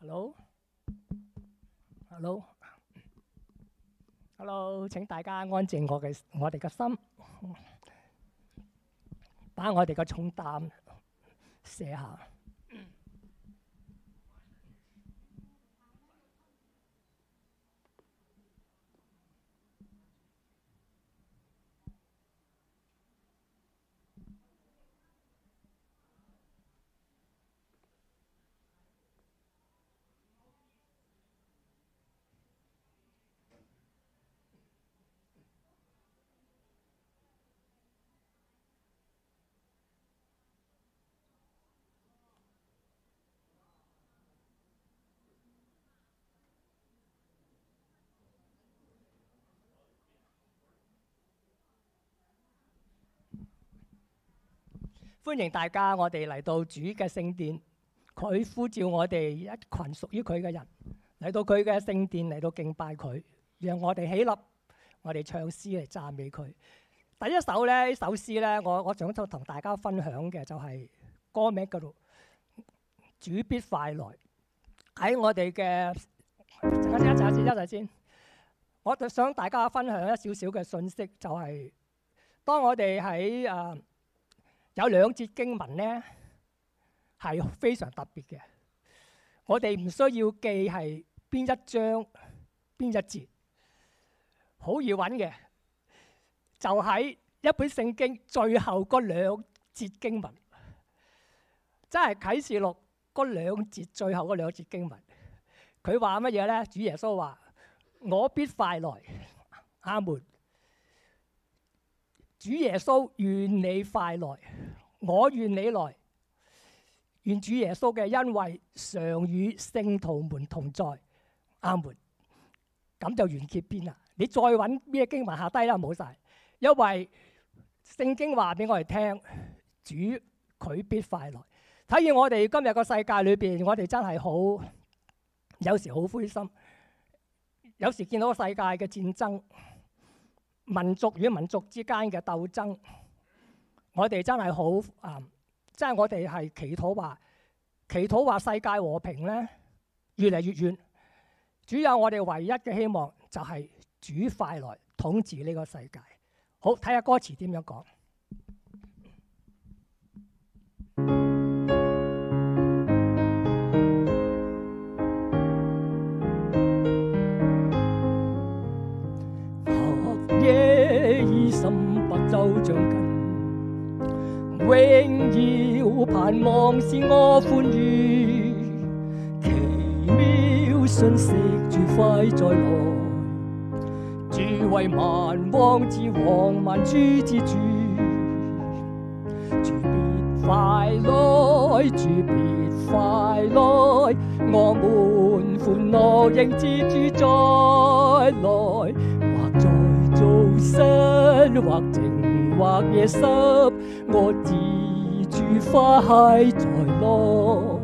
Hello，請大家安靜我哋嘅心，把我哋嘅重擔卸下。歡迎大家，我哋嚟到主嘅聖殿，佢呼召我哋一群屬於佢嘅人嚟到佢嘅聖殿嚟到敬拜佢，讓我哋起立，我哋唱詩嚟讚美佢。第一首呢首詩呢，我想同大家分享嘅就係歌名叫做主必快來。喺我哋嘅一陣先，我就想大家分享一少少嘅信息，就係當我哋喺有兩節經文呢係非常特別嘅，我哋唔需要記係邊一章邊一節，好易揾嘅，就喺一本聖經最後嗰兩節經文，即係啟示錄嗰兩節最後嗰兩節經文。佢話乜嘢呢？主耶穌話：我必快來，阿門。主耶穌願你快來，我願你來。願主耶穌嘅恩惠常與聖徒們同在，阿門。咁就完結篇啦。你再揾咩經文下低啦，冇晒。因為聖經話俾我哋聽，主佢必快來。睇見我哋今日個世界裏邊，我哋真係好，有時好灰心，有時見到個世界嘅戰爭，民族與民族之間嘅鬥爭，我哋真係好即係我哋係祈禱話世界和平咧，越嚟越遠。主有我哋唯一嘅希望就係主快來統治呢個世界。好，睇下歌詞點樣講。夜已深白晝將近，榮耀盼望是我歡愉，奇妙信息主快再來，主為萬王之王，萬主之主，主必快來，主必快來，我們歡樂迎接主再來。早晨或靜或夜深，我知主快再來。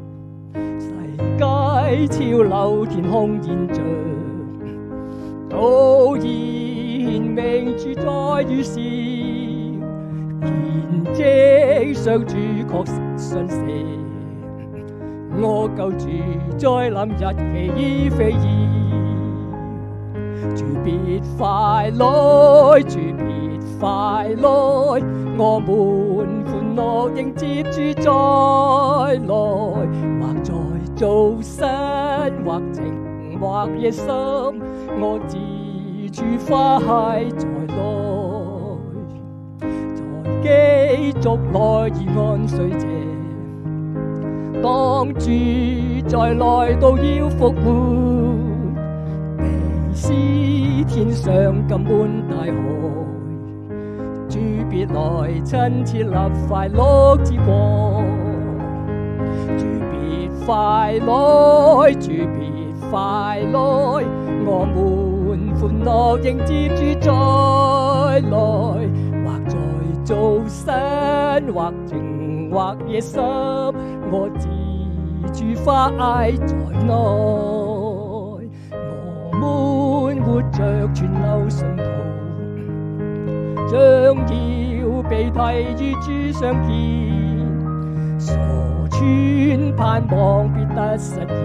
世界潮流天空現象，都顯明主在於時，見證上主確實信實，我救主再臨日期已非議。主必快來，主必快來，我們歡樂迎接主再來。或在早晨，或靜或夜深，我知主快再來。在基督內已安睡者，當主再來都要復活。是天上金滿大海，主必來親切立快樂之光。主必快來，主必快來，我們歡樂迎接主再來。或在早晨，或靜或夜深，我知主快再來。我們活着存留信徒，將要被提與主相見， 所存盼望必得實現，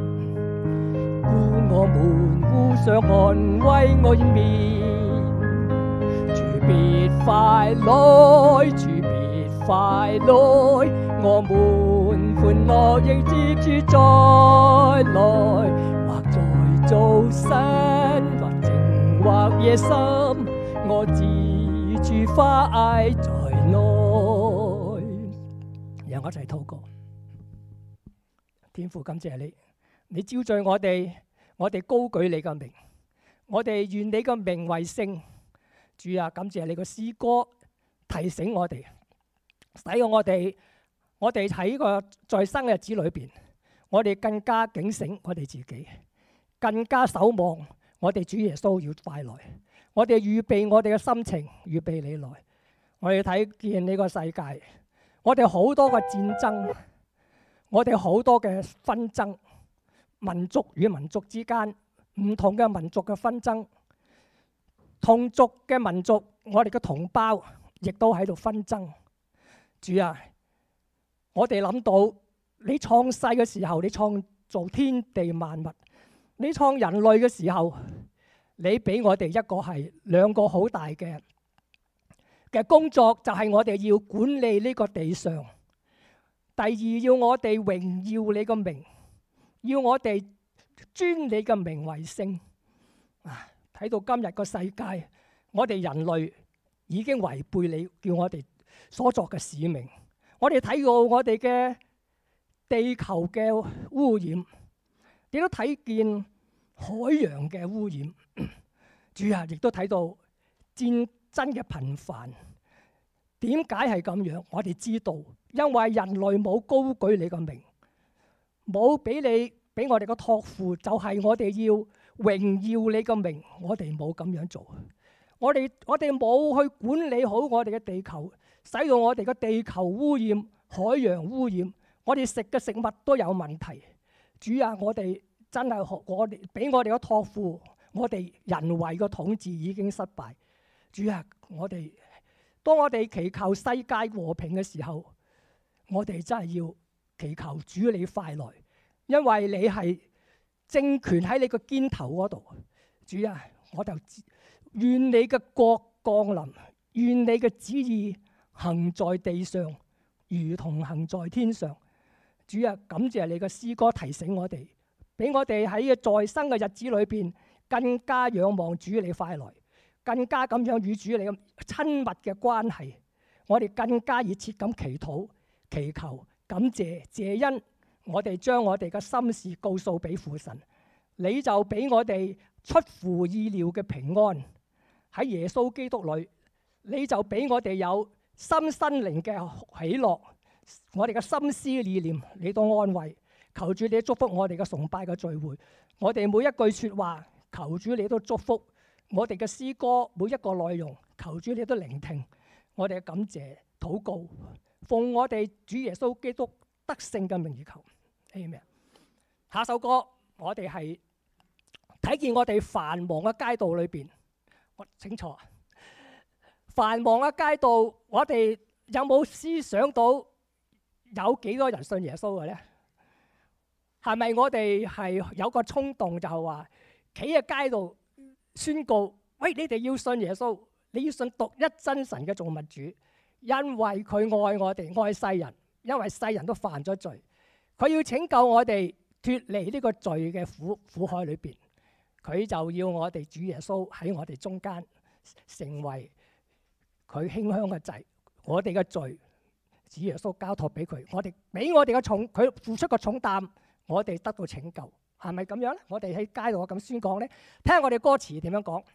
故我們互相安慰愛面。主必快來，主必快來，我們歡樂迎接主再來，或在早晨，或靜或夜深，我知主快在內。讓我一齊禱告。天父，感謝你，你招聚我哋高舉你嘅名，我哋願你嘅名為聖。主啊，感謝你個詩歌提醒我哋，使我哋喺個在生嘅日子裏邊，我哋更加警醒我哋自己，更加守望我哋主耶穌要快來。我哋預備我哋嘅心情，預備你來。我哋睇見呢個世界，我哋好多嘅戰爭，我哋好多嘅紛爭，民族與民族之間，唔同嘅民族嘅紛爭。同族嘅民族，我哋嘅同胞亦都喺度紛爭。主啊，我哋諗到你創世嘅時候，你創造天地萬物，你創人類嘅時候，你俾我哋兩個好大嘅工作，就係我哋要管理呢個地上。第二，要我哋榮耀你個名，要我哋尊你嘅名為聖。睇到今日個世界，我哋人類已經違背你叫我哋所作嘅使命。我哋睇到我哋嘅地球嘅污染，亦都睇見海洋嘅污染。主啊，亦都睇到戰爭嘅頻繁。點解係咁樣？我哋知道，因為人類冇高舉你個名，冇俾我哋個託付，就係我哋要榮耀你個名，我哋冇咁樣做。我哋冇去管理好我哋嘅地球，使到我哋嘅地球污染、海洋污染，我哋食嘅食物都有問題。主啊，我哋真係我哋俾我哋個託付，我哋人為嘅統治已經失敗。主啊，當我哋祈求世界和平嘅時候，我哋真係要祈求主你快來，因為你係政權喺你個肩頭嗰度。主啊，我就願你嘅國降臨，願你嘅旨意行在地上，如同行在天上。主啊，感謝你嘅詩歌提醒我哋，俾我哋喺在生嘅日子裏邊更加仰望主你快來，更加咁樣與主你咁親密嘅關係。我哋更加熱切咁祈禱、祈求、感謝、謝恩。我哋將我哋嘅心事告訴俾父神，你就俾我哋出乎意料嘅平安喺耶穌基督裏，你就俾我哋有心身靈嘅喜樂，我哋嘅心思意念你都安慰。求主你祝福我哋嘅崇拜嘅聚會，我哋每一句說話，求主你都祝福我哋嘅詩歌每一個內容，求主你都聆聽我哋嘅感謝禱告，奉我哋主耶穌基督得勝嘅名而求。Amen。下首歌我哋係睇見我哋繁忙嘅街道裏邊，我請坐。繁忙嘅街道，我哋有冇思想到有幾多人信耶穌嘅咧？係咪我哋係有個衝動就係話企喺街度宣告：喂，你哋要信耶穌，你要信獨一真神嘅造物主，因為佢愛我哋，愛世人，因為世人都犯咗罪。佢要拯救我哋脫離呢個罪嘅苦海裏邊，佢就要我哋主耶穌喺我哋中間，成為佢馨香嘅祭。我哋嘅罪，主耶穌交託俾佢，我哋俾我哋嘅重，佢付出個重擔，我哋得到拯救，係咪咁樣咧？我哋喺街度咁宣講咧，聽下我哋歌詞點樣講。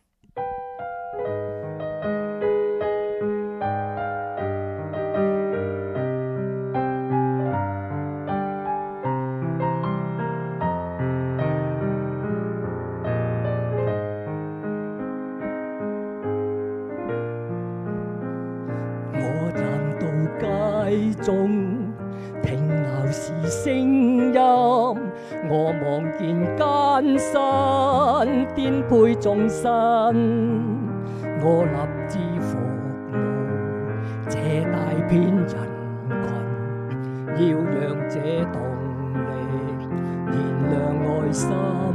中聽鬧市聲音，我望見艱辛顛沛眾生，我立志服務這大片人群， 要讓這動力燃亮愛心。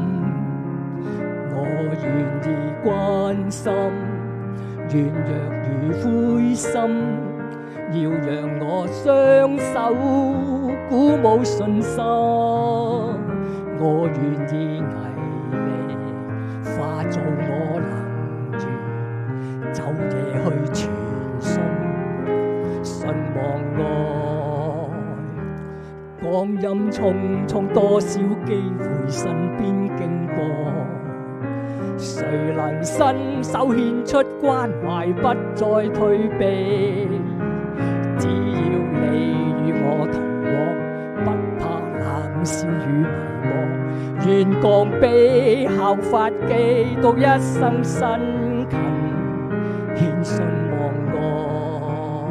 我願意關心軟弱與灰心，要讓我雙手鼓舞信心。我願意毅力化做我能住，晝夜去傳信，信望愛。光陰匆匆，多少機會身邊經過，誰能伸手獻出關懷，不再退避？只要你與我同往，不怕冷笑與迷惘，願降卑效法基督，一生辛勤獻信望愛。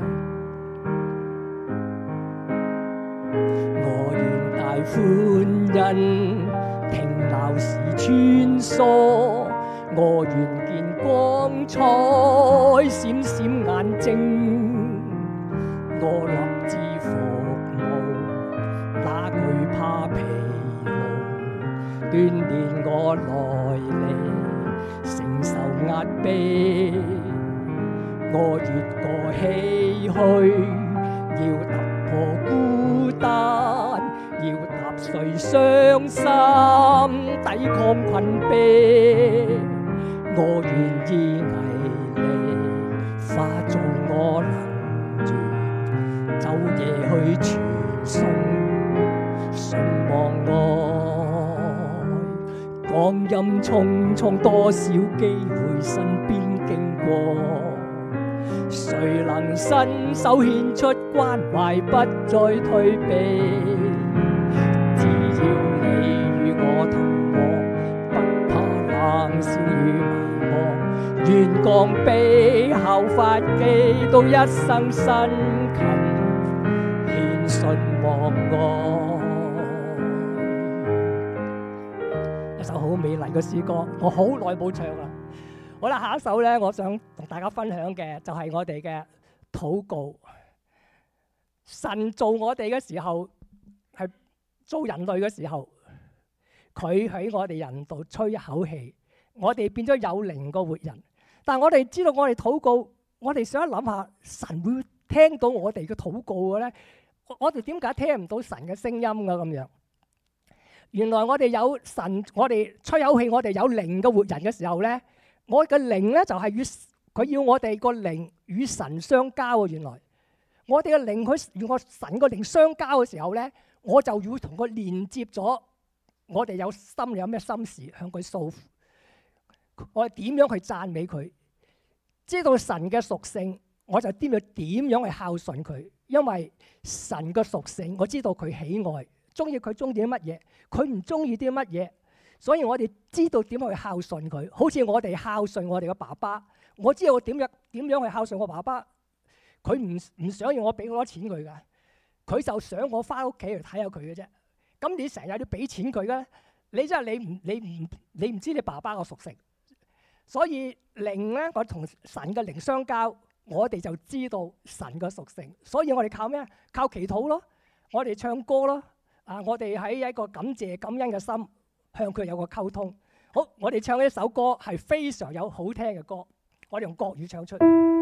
我願大歡欣停留時穿梭，我願見光彩閃閃眼睛。我立志服務，哪懼怕疲勞？鍛鍊我耐力，承受壓迫。我越過唏噓，要突破孤單，要踏碎傷心，抵抗困迫。我願意毅力化做我能住，晝夜去傳信，信望愛。光陰匆匆，多少機會身邊經過，誰能伸手獻出關懷，不再退避？只要你與我同往，不怕冷笑與迷惘，願降卑效法基督，一生辛勤獻信望愛。一首好美麗嘅詩歌，我好耐冇唱啦。好啦，下一首咧，我想同大家分享嘅就係我哋嘅禱告。神造我哋嘅時候，係造人類嘅時候，佢喺我哋人度吹一口氣，我哋變咗有靈個活人。但係我哋知道，我哋禱告，我哋想一諗下，神會聽到我哋嘅禱告嘅咧？我哋點解聽唔到神嘅聲音㗎？咁樣，原來我哋有神，我哋吹口氣，我哋有靈嘅活人嘅時候咧，我嘅靈咧就係佢要我哋個靈與神相交啊！原來我哋嘅靈佢與我神個靈相交嘅時候咧，我就要同佢連接咗。我哋有心有咩心事向佢訴，我哋點樣去讚美佢？知道神嘅屬性，我就點樣去孝順佢。因為神嘅屬性，我知道佢喜愛，中意佢中意啲乜嘢，佢唔中意啲乜嘢，所以我哋知道點去孝順佢。好似我哋孝順我哋嘅爸爸，我知道我點樣去孝順我爸爸。佢唔想要我俾好多錢佢噶，佢就想我翻屋企嚟睇下佢嘅啫。咁你成日要俾錢佢嘅，你真係你唔知你爸爸個屬性。所以靈咧，我同神嘅靈相交，我哋就知道神嘅屬性。所以我哋靠咩？靠祈禱咯，我哋唱歌咯。我哋喺一個感謝感恩嘅心向佢有個溝通。好，我哋唱呢首歌係非常有好聽嘅歌，我哋用國語唱出。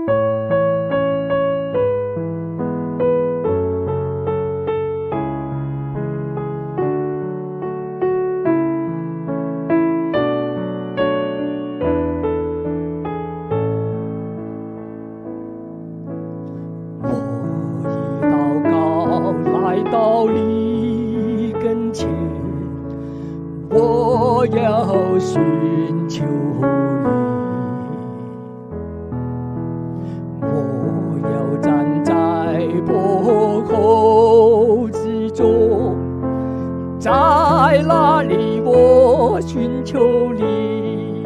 到你跟前，我要尋求你，我要站在破口之中，在哪裏我尋求你，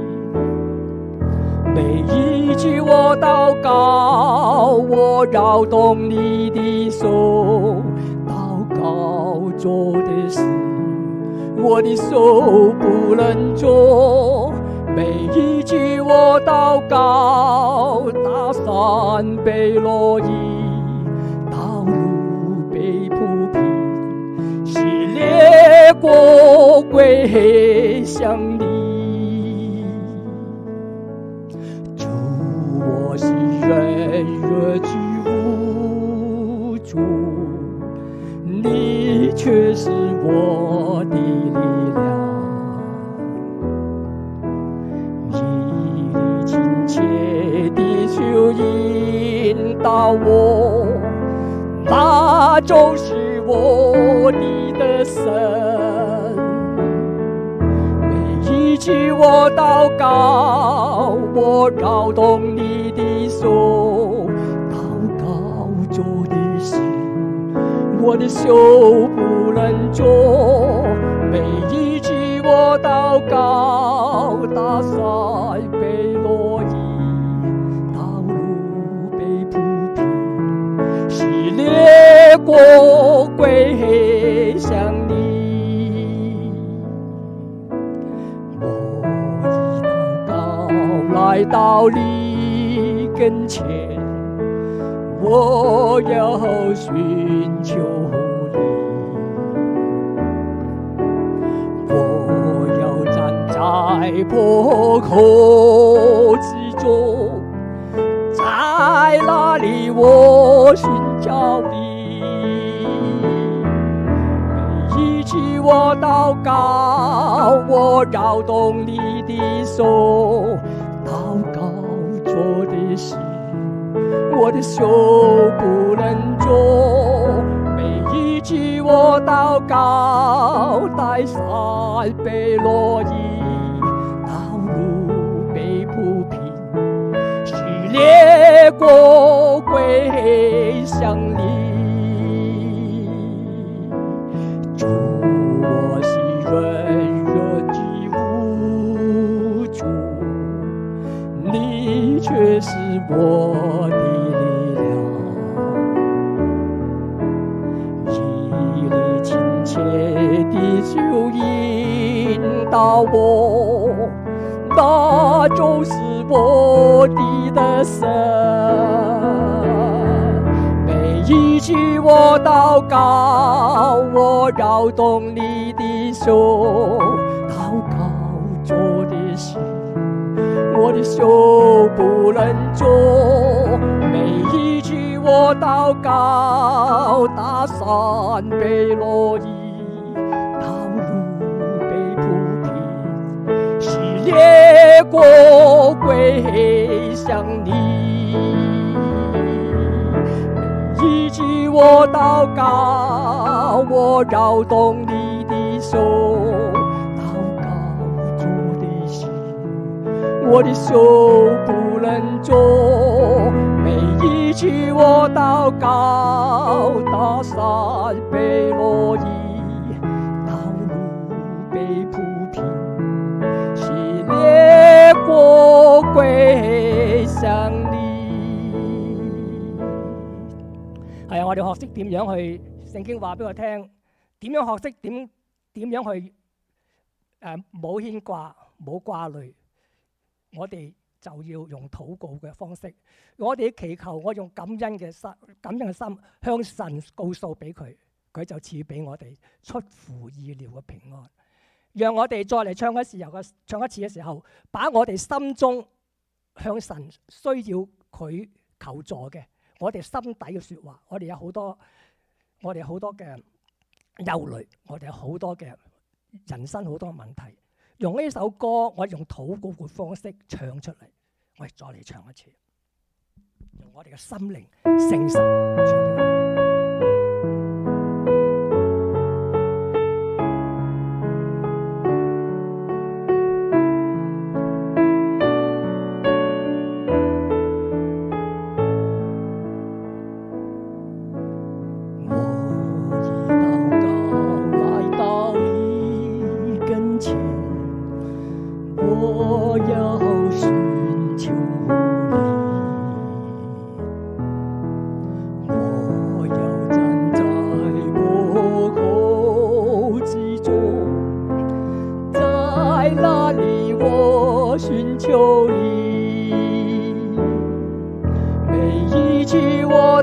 每一句我禱告，我搖動你的手。做的事，我的手不能做。每一句我禱告，大山被落葉，道路被过归向你。主，我是软弱居无助，你却是我的力量。你亲切地去引导我，那就是我的神。每一句我祷告，我绕动你的手，祷告做的事，我的手不能做。每一句我祷告，大山被挪移，道路被铺平，是列国归向你。我以祷告来到你跟前，我要寻求你，我要站在破口之中，在那里我寻找你。每一句我祷告，我绕动你的手，祷告做的事，我的手不能做。每一句我祷告，大山被挪移，道路被铺平，是列国归向你。主，我是软弱居无助，你却是我的力量。以你亲切地就引导我，那就是我的神。每一句我祷告，我绕动你的手，祷告做的事，我的手不能做。每一句我祷告，大山被挪移，道路被铺平，是列国归向你。每一句我祷告，我绕动你的手，祷告做的事，我的手不能做。每一句我祷告，大山被挪移，道路被铺平，是列國歸向你。係啊，我哋學識點樣去聖經話俾我聽，點樣學識點樣去冇牽掛冇掛慮，我哋就要用禱告嘅方式，我哋祈求，我用感恩嘅心向神告訴俾佢，佢就賜俾我哋出乎意料嘅平安。讓我哋再嚟唱一次嘅時候，把我哋心中向神需要佢求助嘅，我哋心底嘅説話，我哋有好多嘅憂慮，我哋有好多嘅人生好多問題。用呢首歌，我用禱告嘅方式唱出嚟，我哋再嚟唱一次，用我哋嘅心靈誠實唱俾佢。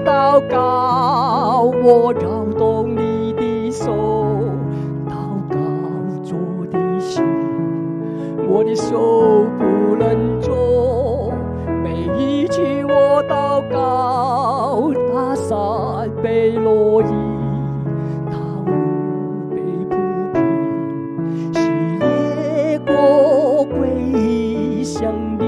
我繞動你的手，禱告的手不能做，每一句我祷告，大山被落移，道路被铺平，喜列国归向你。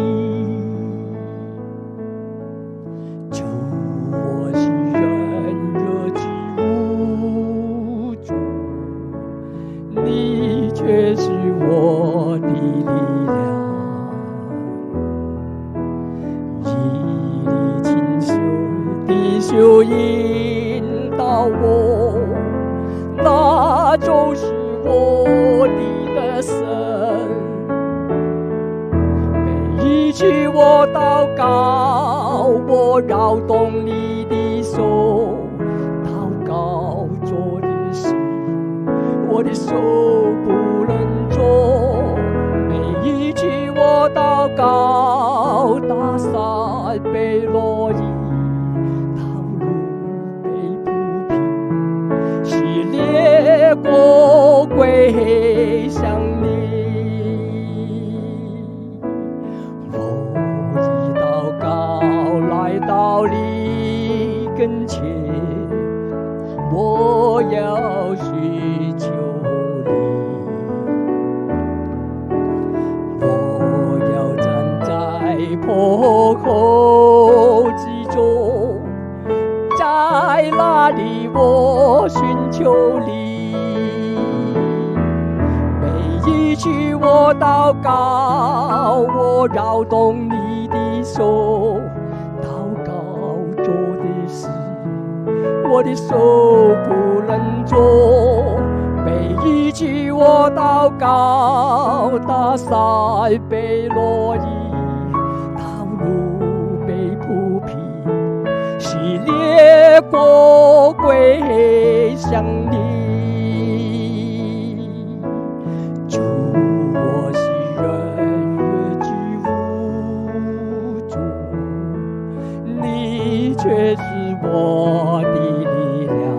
主，我是软弱之无助，你却是我的力量。一粒清秀的秀引导我，那就是我的得胜。每一句我祷告，我绕动你的手，祷告做的事，我的手不能做。每一句我祷告，大山被落移，道路被铺平，喜列国归向你。我一祷告来到你跟前，我要寻求你。我要站在破口之中，在那里我寻求你。每一句我祷告，我绕动你的手，祷告做的事，我的手不能做。每一句我祷告，大山被落移，道路被铺平，喜列国归向你。主，我是软弱之无助，你却是我的力量。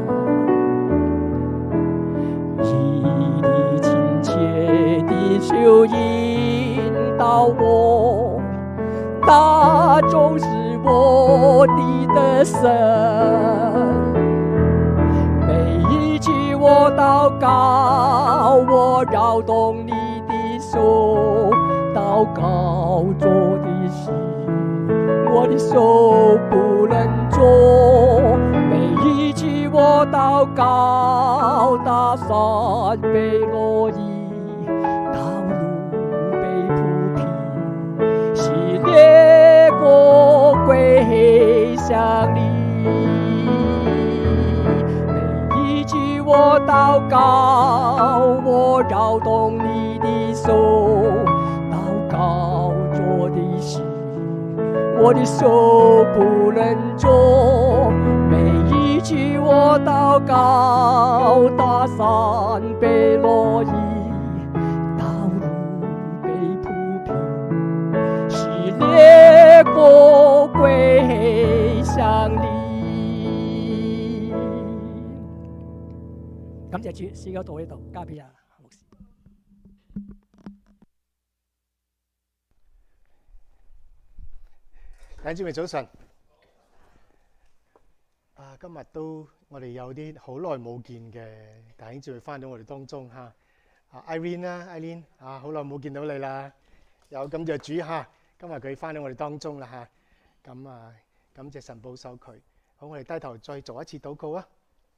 一粒亲切的手引导我，那就是我的得胜。每一句我祷告，我绕动你的手，祷告做的事，我的手不能做。每一句我祷告，大山被落移，道路被铺平，喜列国归向你。每一句我祷告，我绕动你的手，祷告做的事，我的手不能做。每一句我祷告，大山被落移，道路被铺平，喜列国归向你。感謝主，詩歌到呢度，交俾阿牧師。 弟兄姊妹早晨。今日都我哋有啲好耐冇見嘅弟兄姊妹翻到我哋當中嚇。Irene 啦，Irene 好耐冇見到你啦。有感謝主嚇，今日佢翻到我哋當中啦嚇。咁感謝神保守佢。好，我哋低頭再做一次禱告啊！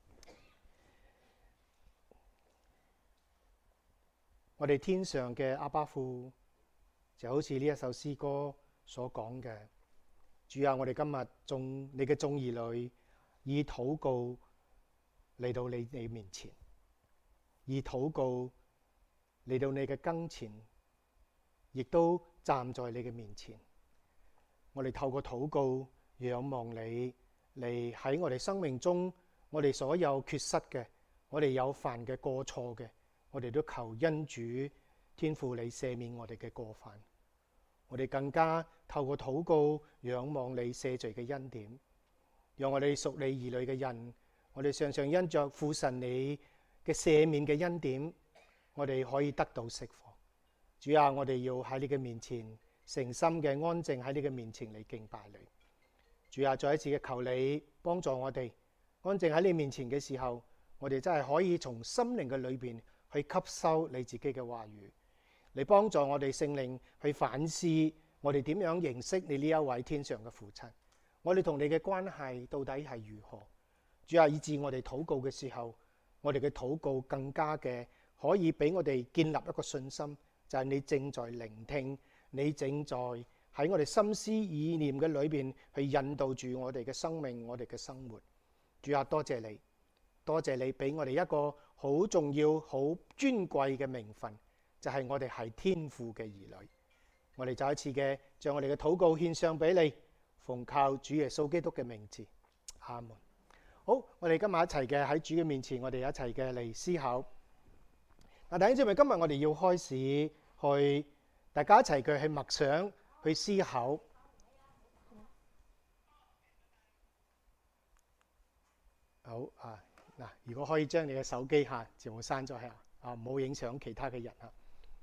我哋天上嘅阿爸父，就好似呢一首詩歌所講嘅，主啊，我哋今日眾你嘅眾兒女，以禱告嚟到你面前，以禱告嚟到你嘅跟前，亦都站在你嘅面前。我哋透過禱告仰望你，嚟喺我哋生命中，我哋所有缺失嘅，我哋有犯嘅過錯嘅，我哋都求恩主天父你赦免我哋嘅過犯。我哋更加透過禱告仰望你赦罪嘅恩典，讓我哋屬你兒女嘅人，我哋常常因着父神你嘅赦免嘅恩典，我哋可以得到釋放。 主啊，我哋要喺你嘅面前誠心嘅安靜喺你嘅面前嚟敬拜你。主啊，再一次嘅求你幫助我哋安靜喺你面前嘅時候，我哋真係可以從心靈嘅裏邊去吸收你自己嘅話語，嚟幫助我哋聖靈去反思我哋點樣認識你呢一位天上嘅父親，我哋同你嘅關係到底係如何？主啊，以致我哋禱告嘅時候，我哋嘅禱告更加嘅可以俾我哋建立一個信心，就係你正在聆聽，你正在喺我哋心思意念嘅裏邊去引導住我哋嘅生命，我哋嘅生活。主啊，多謝你，多謝你俾我哋一個好重要、好尊貴嘅名分，就係我哋係天父嘅兒女。我哋再一次嘅將我哋嘅禱告獻上俾你，奉靠主耶穌基督嘅名字，阿門。好，我哋今日一齊嘅喺主嘅面前，我哋一齊嘅嚟思考。嗱，弟兄姊妹，今日我哋要開始去大家一齊嘅去默想、去思考。好啊，嗱，如果可以將你嘅手機嚇全部刪咗啊，唔好影響其他嘅人啊。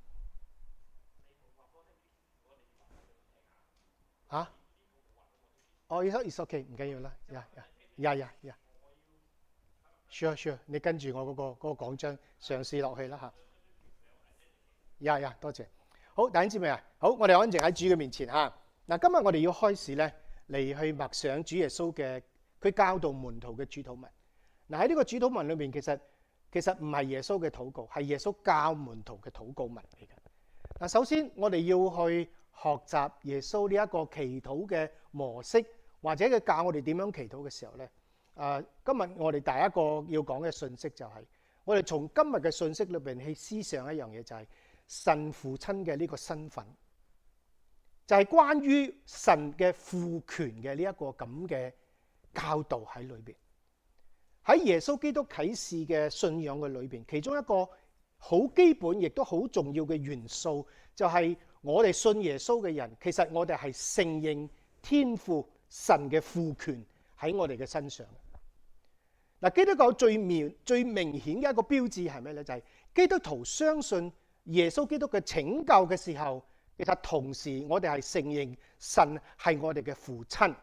啊？哦，it's okay， 唔緊要啦。呀。Sure， 你跟住我嗰個講章嘗試落去啦嚇。呀，多謝。好，弟兄姊妹啊，好，我哋安靜喺主嘅面前嚇。嗱，今日我哋要開始咧嚟去默想主耶穌嘅佢教導門徒嘅主禱文。嗱，喺呢個主禱文裏邊，其實唔係耶穌嘅禱告，係耶穌教門徒嘅禱告文嚟嘅。嗱，首先我哋要去學習耶穌呢一個祈禱嘅模式，或者佢教我哋點樣祈禱嘅時候咧。今日我哋第一個要講嘅信息就係，我哋從今日嘅信息裏邊去思想一樣嘢，就係神父親嘅呢個身份，就係關於神嘅父權嘅呢一個咁嘅教導喺裏邊。喺耶穌基督啟示嘅信仰嘅裏邊，其中一個好基本亦都好重要嘅元素，就係我哋信耶穌嘅人，其實我哋係承認天父神嘅父權喺我哋嘅身上。嗱，基督教最明顯嘅一個標誌係咩咧？就係基督徒相信耶穌基督嘅拯救嘅時候，其實同時我哋係承認神係我哋嘅父親，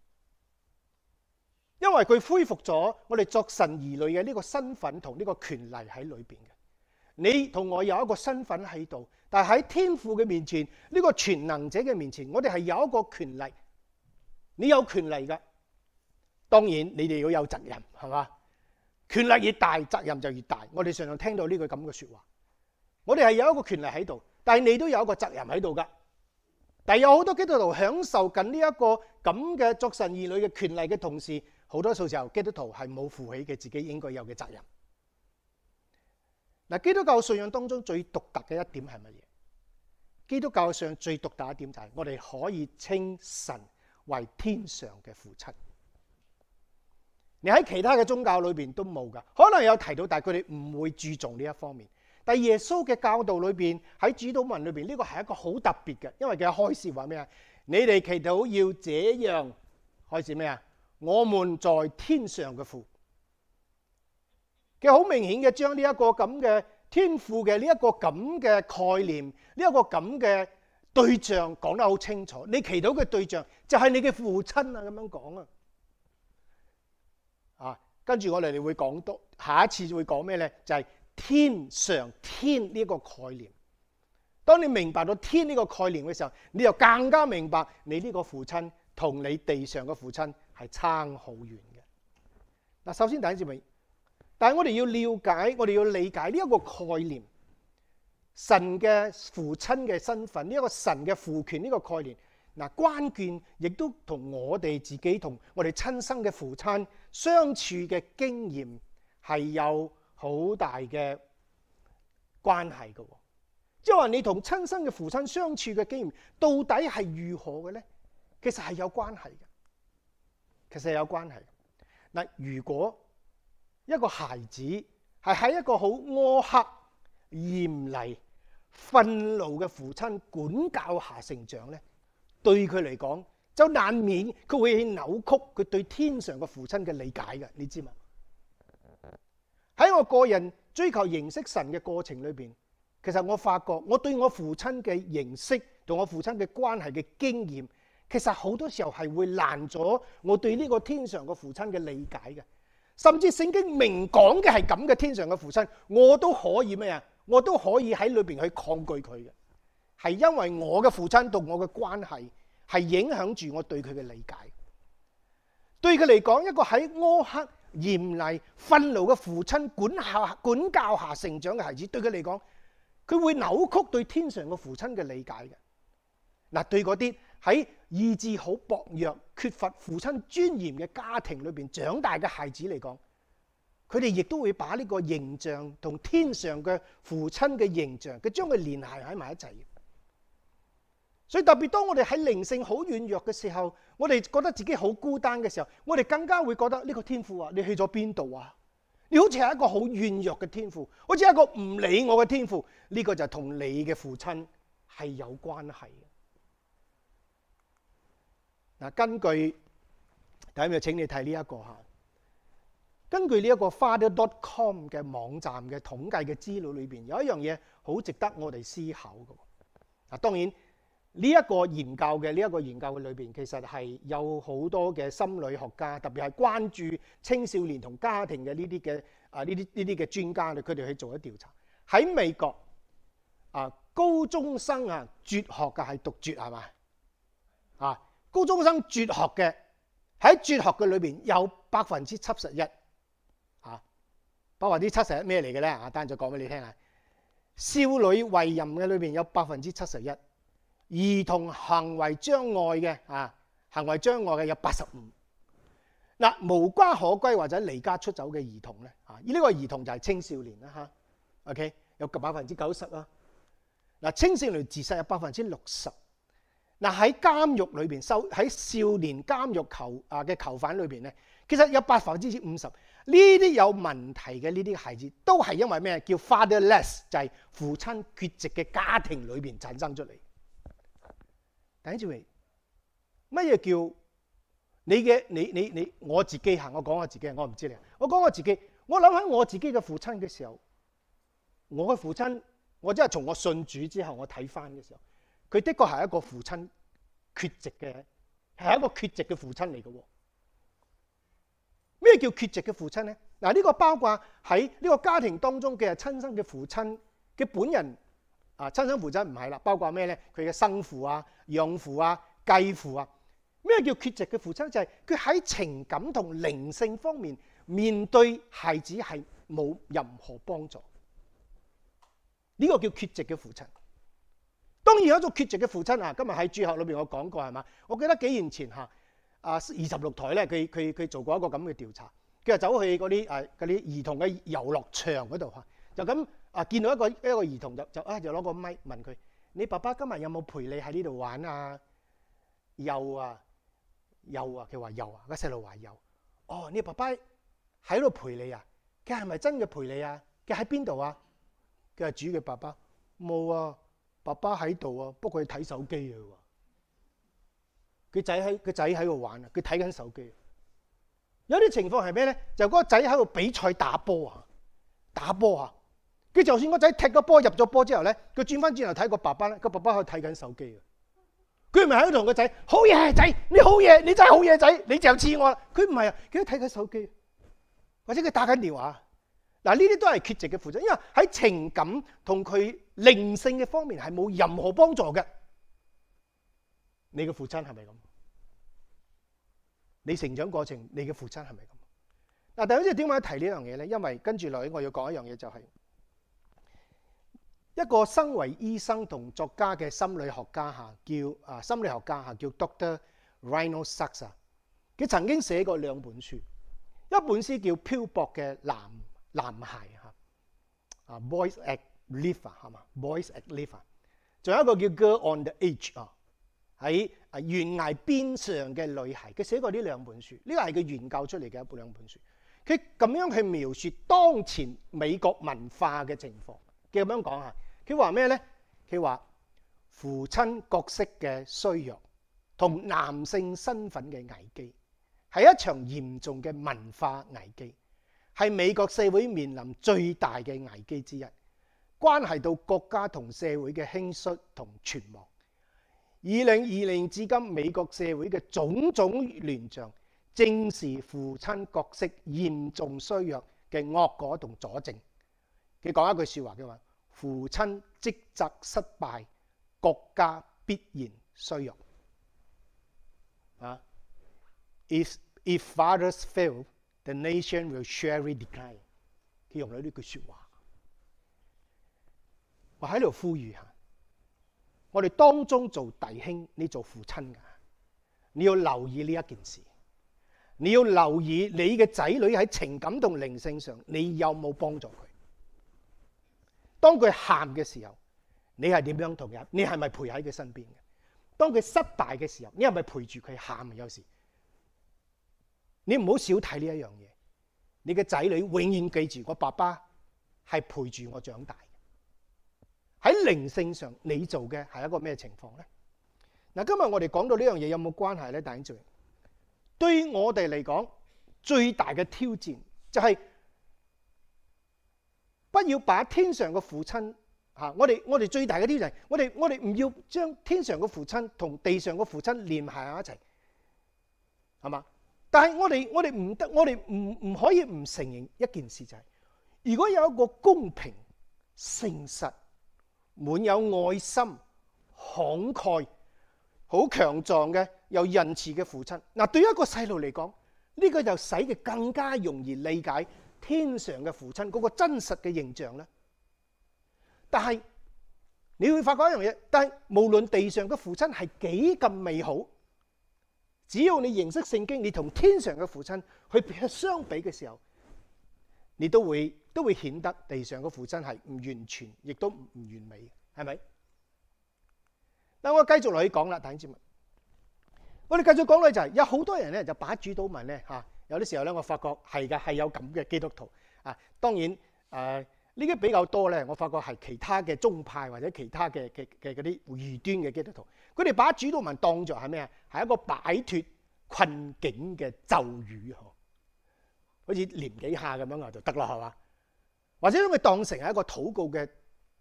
因為佢恢復咗我哋作神兒女嘅呢個身份同呢個權利喺裏邊嘅。你同我有一個身份喺度，但係喺天父嘅面前，呢個全能者嘅面前，我哋係有一個權利。你有權利㗎。當然，你哋要有責任，係嘛？權力越大，責任就越大。我哋常常聽到呢句咁嘅説話。我哋係有一個權利喺度，但係你都有一個責任喺度㗎。但係有好多基督徒享受緊呢一個咁嘅作神兒女嘅權利嘅同時，好多時候基督徒係冇負起嘅自己應該有嘅責任。嗱，基督教信仰當中最獨特嘅一點係乜嘢？基督教上最獨特一點就係我哋可以稱神為天上嘅父親。你喺其他嘅宗教裏邊都冇㗎，可能有提到，但係佢哋唔會注重呢一方面。但係耶穌嘅教導裏邊，喺主禱文裏邊，呢個係一個好特別嘅，因為佢開始話咩啊？你哋祈禱要這樣，開始咩啊？我們在天上嘅父，佢好明顯嘅將呢一個咁嘅天父嘅呢一個咁嘅概念，呢一個咁嘅對象講得好清楚。你祈禱嘅對象就係你嘅父親啊，咁樣講啊。跟住我哋會講到下一次會講咩呢？就係天上天呢個概念。當你明白到天呢個概念嘅時候，你就更加明白你呢個父親同你地上嘅父親係差好遠嘅。嗱，首先第一節咪，但係我哋要了解，我哋要理解呢一個概念，神嘅父親嘅身份，呢一個神嘅父權呢個概念。嗱，關鍵亦都同我哋自己同我哋親生嘅父親相處嘅經驗係有好大嘅關係嘅。即係話你同親生嘅父親相處嘅經驗到底係如何嘅咧？其實係有關係嘅。其實係有關係。嗱，如果一個孩子係喺一個好苛刻、嚴厲、憤怒嘅父親管教下成長咧，對佢嚟講，就難免佢會去扭曲佢對天上嘅父親嘅理解嘅，你知嘛？喺我個人追求認識神嘅過程裏邊， 其實我發覺我對我父親嘅認識同我父親嘅關係嘅經驗，其實好多時候係會攔咗我對呢個天上嘅父親嘅理解嘅。甚至聖經明講嘅係咁嘅天上嘅父親，我都可以咩啊？我都可以喺裏邊去抗拒佢嘅，係因為我嘅父親同我嘅關係係影響住我對佢嘅理解。對佢嚟講，一個喺苛刻、嚴厲、憤怒嘅父親管教下成長嘅孩子，對佢嚟講，佢會扭曲對天上嘅父親嘅理解嘅。嗱，對嗰啲喺意志好薄弱、缺乏父親尊嚴嘅家庭裏邊長大嘅孩子嚟講，佢哋亦都會把呢個形象同天上嘅父親嘅形象，佢將佢聯繫喺埋一齊。所以特別當我哋喺靈性好軟弱嘅時候，我哋覺得自己好孤單嘅時候，我哋更加會覺得呢個天父啊，你去咗邊度啊？你好似係一個好軟弱嘅天父，好似一個唔理我嘅天父。呢個就同你嘅父親係有關係嘅。嗱，根據第一秒請你睇呢一個嚇，根據呢一個 Father.com 嘅網站嘅統計嘅資料裏邊，有一樣嘢好值得我哋思考嘅。嗱，當然呢一個研究嘅裏邊，其實係有好多嘅心理學家，特別係關注青少年同家庭嘅呢啲嘅專家咧，佢哋去做咗調查。喺美國高中生輟學嘅係讀輟係嘛啊？高中生輟學嘅喺輟學嘅裏邊有71%啊，71%咩嚟嘅咧？啊，等陣再講俾你聽啊。少女為淫嘅裏邊有71%，兒童行為障礙嘅有85%。嗱，無家可歸或者離家出走嘅兒童咧，呢個兒童就係青少年啦嚇。OK， 有90%啦。嗱，青少年自殺有60%。嗱，喺監獄裏邊喺少年監獄嘅囚犯裏邊咧，其實有50%。呢啲有問題嘅呢啲孩子，都係因為咩？叫 fatherless， 就係父親缺席嘅家庭裏邊產生出嚟。弟兄姊妹，乜嘢叫你我自己我講我自己，我唔知你。我講我自己，我諗喺我自己嘅父親嘅時候，我嘅父親，我真係從我信主之後，我睇翻嘅時候。佢的確係一個父親缺席嘅，係一個缺席嘅父親嚟嘅。咩叫缺席嘅父親咧？嗱，呢個包括喺呢個家庭當中嘅親生嘅父親嘅本人親生父親唔係啦，包括咩咧？佢嘅生父啊、養父啊、繼父啊。咩叫缺席嘅父親？就係佢喺情感同靈性方面面對孩子係冇任何幫助。呢個叫缺席嘅父親。當然有一種缺席嘅父親啊！今日喺主學裏邊我講過係嘛？我記得幾年前26台咧，佢做過一個咁嘅調查，佢就走去嗰啲兒童嘅遊樂場嗰度就咁見到一個兒童就攞個咪問佢：你爸爸今日有冇陪你喺呢度玩啊？有啊，佢話有啊，個細路話有。哦，你爸爸喺度陪你啊？佢係咪真嘅陪你啊？佢喺邊度啊？佢話主嘅爸爸冇啊。爸爸喺度啊，不過佢睇手機啊。佢仔喺度玩啊，佢睇緊手機。有啲情況係咩咧？就嗰個仔喺度比賽打波啊。佢就算個仔踢個波入咗波之後咧，佢轉翻轉頭睇個爸爸咧，個爸爸喺度睇緊手機啊。佢唔係喺度同個仔好嘢仔，你好嘢，你真係好嘢仔，你就似我啦。佢唔係啊，佢都睇緊手機，或者佢打緊電話。嗱，呢啲都係缺席嘅父親，因為喺情感同佢靈性嘅方面係冇任何幫助嘅。你嘅父親係咪咁？你成長過程，你嘅父親係咪咁？嗱，但係好似點解提呢樣嘢咧？因為跟住落去我要講一樣嘢，就係一個身為醫生同作家嘅心理學家叫 Dr. Rino Sachs， 佢曾經寫過2本書，一本書叫《漂泊嘅男孩》Boys at River 係嘛 ，Boys at River， 仲有一個叫 Girl on the Edge 喺懸崖邊上嘅女孩。佢寫過呢2本書，呢個係佢研究出嚟嘅2本書。佢咁樣去描述當前美國文化嘅情況。佢咁樣講下，佢話咩咧？佢話父親角色嘅衰弱同男性身份嘅危機係一場嚴重嘅文化危機。係美國社會面臨最大嘅危機之一。 關係到國家同社會嘅興衰同存亡。2020至今，美國社會嘅種種亂象，正是父親角色嚴重衰弱嘅惡果同佐證。佢講一句説話嘅話：父親職責失敗，國家必然衰弱。啊 ，if fathers fail, the nation will surely decline。佢用咗呢句説話，我喺度呼籲下，我哋當中做弟兄，你做父親㗎，你要留意呢一件事，你要留意你嘅仔女喺情感同靈性上，你有冇幫助佢？當佢喊嘅時候，你係點樣同佢？你係咪陪喺佢身邊嘅？當佢失敗嘅時候，你係咪陪住佢喊？有時你唔好少睇呢一樣嘢。你嘅仔女永遠記住，我爸爸係陪住我長大。喺靈性上，你做嘅係一個咩情況呢？嗱，今日我哋講到呢樣嘢有冇關係呢？弟兄姊妹，對於我哋嚟講，最大嘅挑戰就係不要把天上嘅父親嚇，我哋最大嘅挑戰係我哋唔要將天上嘅父親同地上嘅父親連埋一齊，係嘛？但係我哋唔得，我哋唔可以唔承認一件事，就係如果有一個公平、誠實、滿有愛心、慷慨、好強壯嘅有仁慈嘅父親，嗱，對於一個細路嚟講，呢個就使佢更加容易理解天上嘅父親嗰個真實嘅形象咧。但係你會發覺一樣嘢，但係無論地上嘅父親係幾咁美好，只要你認識聖經，你同天上嘅父親去相比嘅時候，你都會顯得地上嘅父親係唔完全，亦都唔完美，係咪？嗱，我繼續落去講啦，弟兄姊妹，我哋繼續講咧就係有好多人咧就把主禱文咧嚇，有啲時候咧我發覺係嘅，係有咁嘅基督徒啊。當然呢啲比較多咧，我發覺係其他嘅宗派或者其他嘅嗰啲異端嘅基督徒，佢哋把主禱文當作係咩啊？係一個擺脫困境嘅咒語，好似念幾下咁樣就得啦，係嘛？或者將佢當成係一個禱告嘅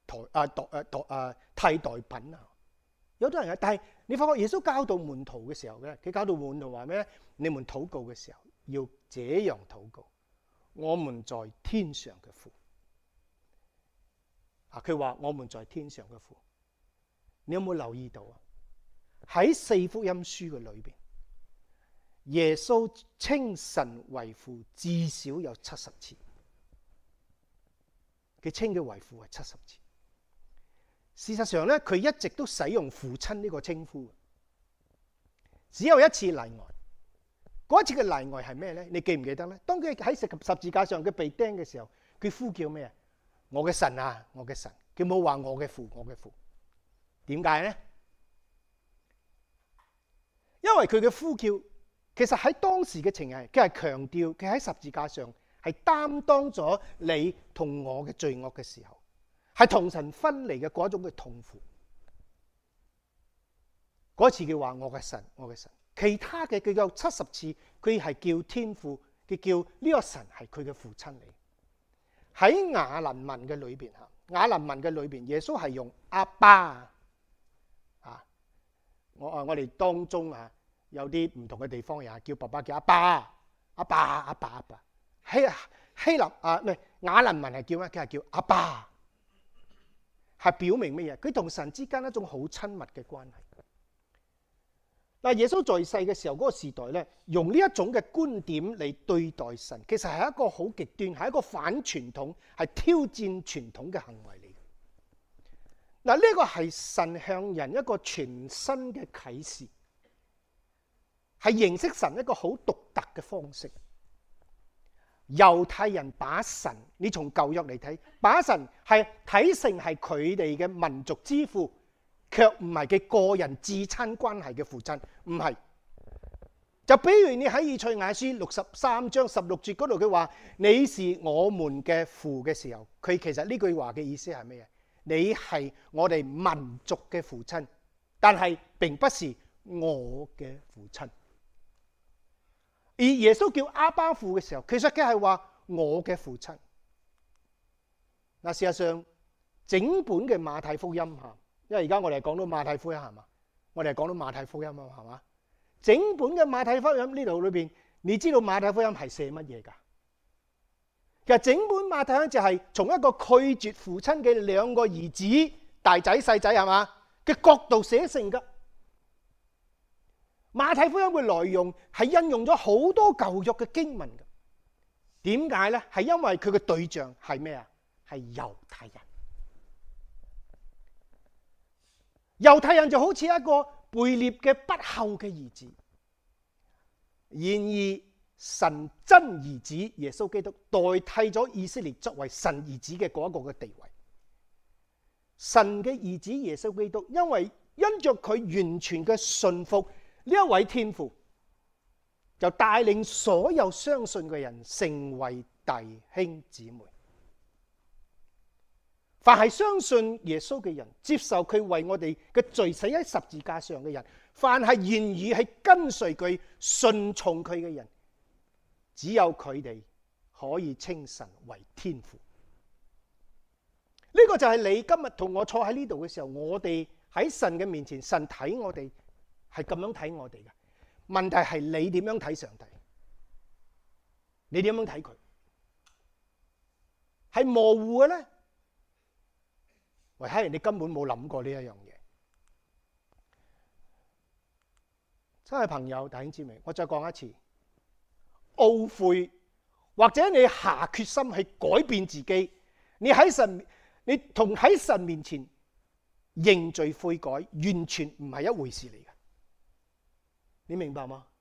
替代品啊！有好多人，但係你發覺耶穌教導門徒嘅時候咧，佢教導門徒話咩咧？你們禱告嘅時候要這樣禱告：我們在天上嘅父。啊！佢話我們在天上嘅父，你有冇留意到啊？喺四福音書嘅裏邊，耶穌稱神為父至少有70次，佢稱佢為父係70次。事實上咧，佢一直都使用父親呢個稱呼，只有一次例外。嗰一次嘅例外係咩咧？你記唔記得咧？當佢喺十字架上佢被釘嘅時候，佢呼叫咩啊？我嘅神啊，我嘅神，佢冇話我嘅父，我嘅父。點解呢？因為佢嘅呼叫，其實喺當時嘅情形，佢係強調佢喺十字架上係擔當咗你同我嘅罪惡嘅時候，係同神分離嘅嗰種嘅痛苦。嗰次佢話我嘅神，我嘅神。其他嘅佢有70次，佢係叫天父，佢叫呢個神係佢嘅父親嚟。喺亞蘭文嘅裏邊嚇，亞蘭文嘅裏邊，耶穌係用阿爸啊。我哋當中啊有啲唔同嘅地方，又係叫爸爸叫阿爸，阿爸阿爸阿爸。希臘啊，唔係亞蘭文係叫咩？佢係叫阿爸，係表明乜嘢？佢同神之間一種好親密嘅關係。嗱，耶穌在世嘅時候，嗰個時代咧，用呢一種嘅觀點嚟對待神，其實係一個好極端，係一個反傳統，係挑戰傳統嘅行為嚟。嗱，呢個係神向人一個全新嘅啟示，係認識神一個好獨特嘅方式。猶太人把神，你從舊約嚟睇，把神係睇成係佢哋嘅民族之父。卻唔係佢個人至親關係嘅父親，唔係。就比如你喺以賽亞書63章16節嗰度，佢話你是我們嘅父嘅時候，佢其實呢句話嘅意思係咩啊？你係我哋民族嘅父親，但係並不是我嘅父親。而耶穌叫阿爸父嘅時候，其實佢係話我嘅父親。嗱，事實上， 整本嘅馬太福音嚇，因為而家我哋係講到馬太福音係嘛？我哋係講到馬太福音啊，係嘛？整本嘅馬太福音呢度裏邊，你知道馬太福音係寫乜嘢㗎？其實整本馬太福音就係從一個拒絕父親嘅兩個兒子，大仔細仔係嘛嘅角度寫成㗎。馬太福音嘅內容係引用咗好多舊約嘅經文㗎。點解咧？係因為佢嘅對象係咩啊？係猶太人。猶太人就好似一個被獵嘅不孝嘅兒子，然而神真兒子耶穌基督代替咗以色列作為神兒子嘅嗰一個嘅地位。神嘅兒子耶穌基督，因着佢完全嘅信服呢一位天父，就帶領所有相信嘅人成為弟兄姊妹。凡係相信耶穌嘅人，接受佢為我哋嘅罪死喺十字架上嘅人，凡係願意係跟隨佢、順從佢嘅人，只有佢哋可以稱神為天父。呢個就係你今日同我坐喺呢度嘅時候，我哋喺神嘅面前，神睇我哋係咁樣睇我哋嘅。問題係你點樣睇上帝？你點樣睇佢？係模糊嘅咧？喂，睇嚟你根本冇諗過呢一樣嘢。真係朋友弟兄姊妹，我再講一次，懊悔或者你下決心去改變自己，你同喺神面前認罪悔改，完全唔係一回事嚟嘅。你明白嗎？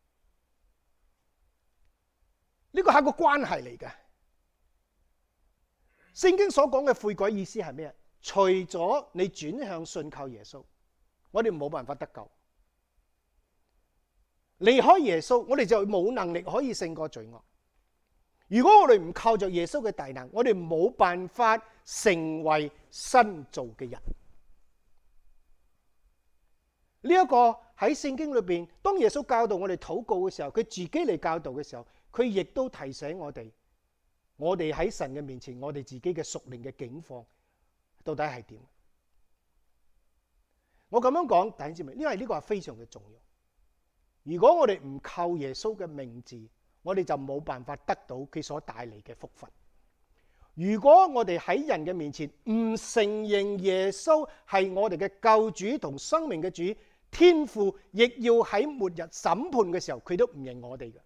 呢個係一個關係嚟嘅。聖經所講嘅悔改意思係咩？除咗你轉向信靠耶穌，我哋冇辦法得救。離開耶穌，我哋就冇能力可以勝過罪惡。如果我哋唔靠着耶穌嘅大能，我哋冇辦法成為新造嘅人。呢一個喺聖經裏邊，當耶穌教導我哋禱告嘅時候，佢自己嚟教導嘅時候，佢亦都提醒我哋喺神嘅面前，我哋自己嘅屬靈嘅境況到底係點？我咁樣講，弟兄姊妹，因為呢個係非常嘅重要。如果我哋唔靠耶穌嘅名字，我哋就冇辦法得到佢所帶嚟嘅福分。如果我哋喺人嘅面前唔承認耶穌係我哋嘅救主同生命嘅主，天父亦要喺末日審判嘅時候，佢都唔認我哋嘅。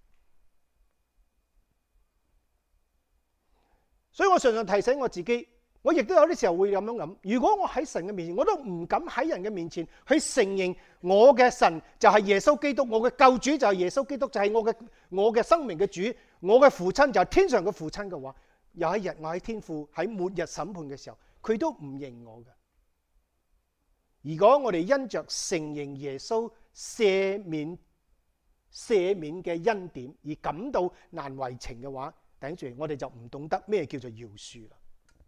所以我常常提醒我自己，我亦都有啲時候會咁樣諗，如果我喺神嘅面前，我都唔敢喺人嘅面前去承認我嘅神就係耶穌基督，我嘅救主就係耶穌基督，就係我嘅生命嘅主，我嘅父親就係天上嘅父親嘅話，有一日我喺天父喺末日審判嘅時候，佢都唔認我嘅。如果我哋因着承認耶穌赦免嘅恩典而感到難為情嘅話，頂住我哋就唔懂得咩叫做饒恕啦。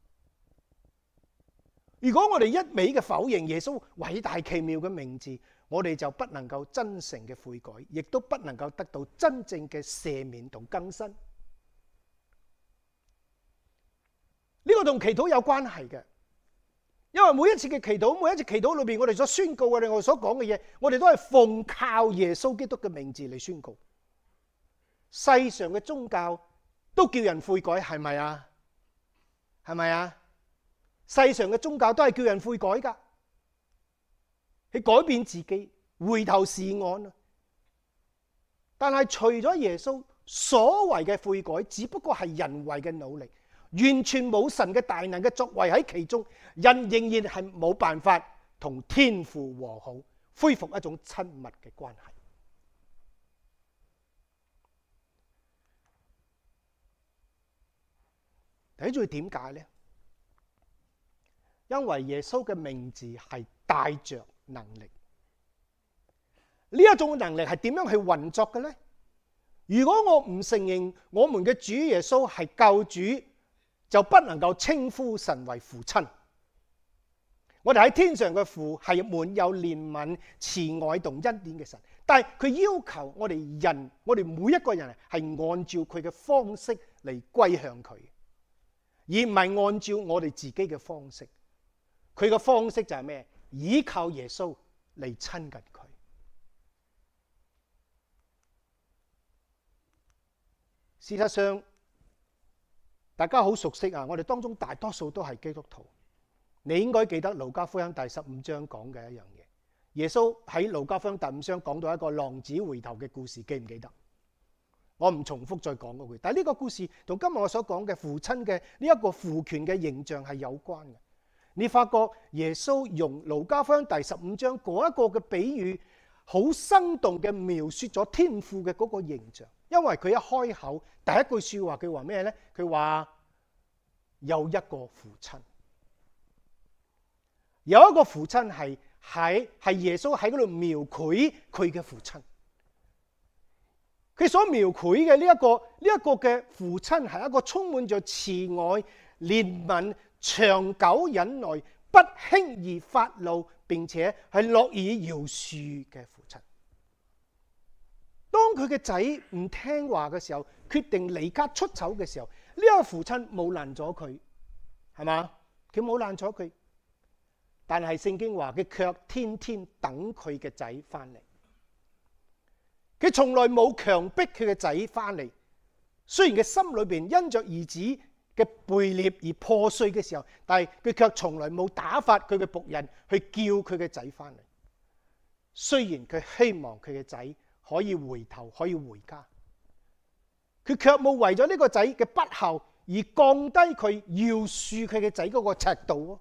如果我哋一味嘅否認耶穌偉大奇妙嘅名字，我哋就不能夠真誠嘅悔改，亦都不能夠得到真正嘅赦免同更新。呢個同祈禱有關係嘅，因為每一次嘅祈禱，每一次祈禱裏邊，我哋所宣告嘅，我哋所講嘅嘢，我哋都係奉靠耶穌基督嘅名字嚟宣告。世上嘅宗教都叫人悔改，係咪啊？係咪啊？世上嘅宗教都係叫人悔改噶，去改變自己，回頭是岸。但係除咗耶穌，所謂嘅悔改只不過係人為嘅努力，完全冇神嘅大能嘅作為喺其中，人仍然係冇辦法同天父和好，恢復一種親密嘅關係。睇住點解呢？因為耶穌嘅名字係帶着能力，呢一種能力係點樣去運作嘅呢？如果我唔承認我們嘅主耶穌係救主，就不能夠稱呼神為父親。我哋喺天上嘅父係滿有憐憫、慈愛同恩典嘅神，但係佢要求我哋人，我哋每一個人係按照佢嘅方式嚟歸向佢。 而唔係按照我哋自己嘅方式。佢嘅方式就係咩？依靠耶穌嚟親近佢。事實上，大家好熟悉啊！我哋當中大多數都係基督徒。你應該記得路加福音第15章講嘅一樣嘢。耶穌喺路加福音第5章講到一個浪子回頭嘅故事，記唔記得？我唔重複再講嗰句。但係呢個故事同今日我所講嘅父親嘅呢一個父權嘅形象係有關嘅。你發覺耶穌用路加福音第15章嗰一個嘅比喻，好生動嘅描述咗天父嘅嗰個形象。因為佢一開口第一句說話，佢話咩呢？佢話有一個父親，有一個父親係耶穌喺嗰度描繪佢嘅父親。佢所描繪嘅呢一個嘅父親係一個充滿着慈愛、憐憫、長久忍耐、不輕易發怒，並且係樂意饒恕嘅父親。當佢嘅仔唔聽話嘅時候，決定離家出走嘅時候，呢個父親冇攔咗佢，係嘛？佢冇攔咗佢，但係聖經話佢卻天天等佢嘅仔翻嚟。佢從來冇強迫佢嘅仔翻嚟，雖然佢心裏邊因着兒子嘅背裂而破碎嘅時候，但係佢卻從來冇打發佢嘅僕人去叫佢嘅仔翻嚟。雖然佢希望佢嘅仔可以回頭，可以回家，佢卻冇為咗呢個仔嘅不孝而降低佢饒恕佢嘅仔嗰個尺度。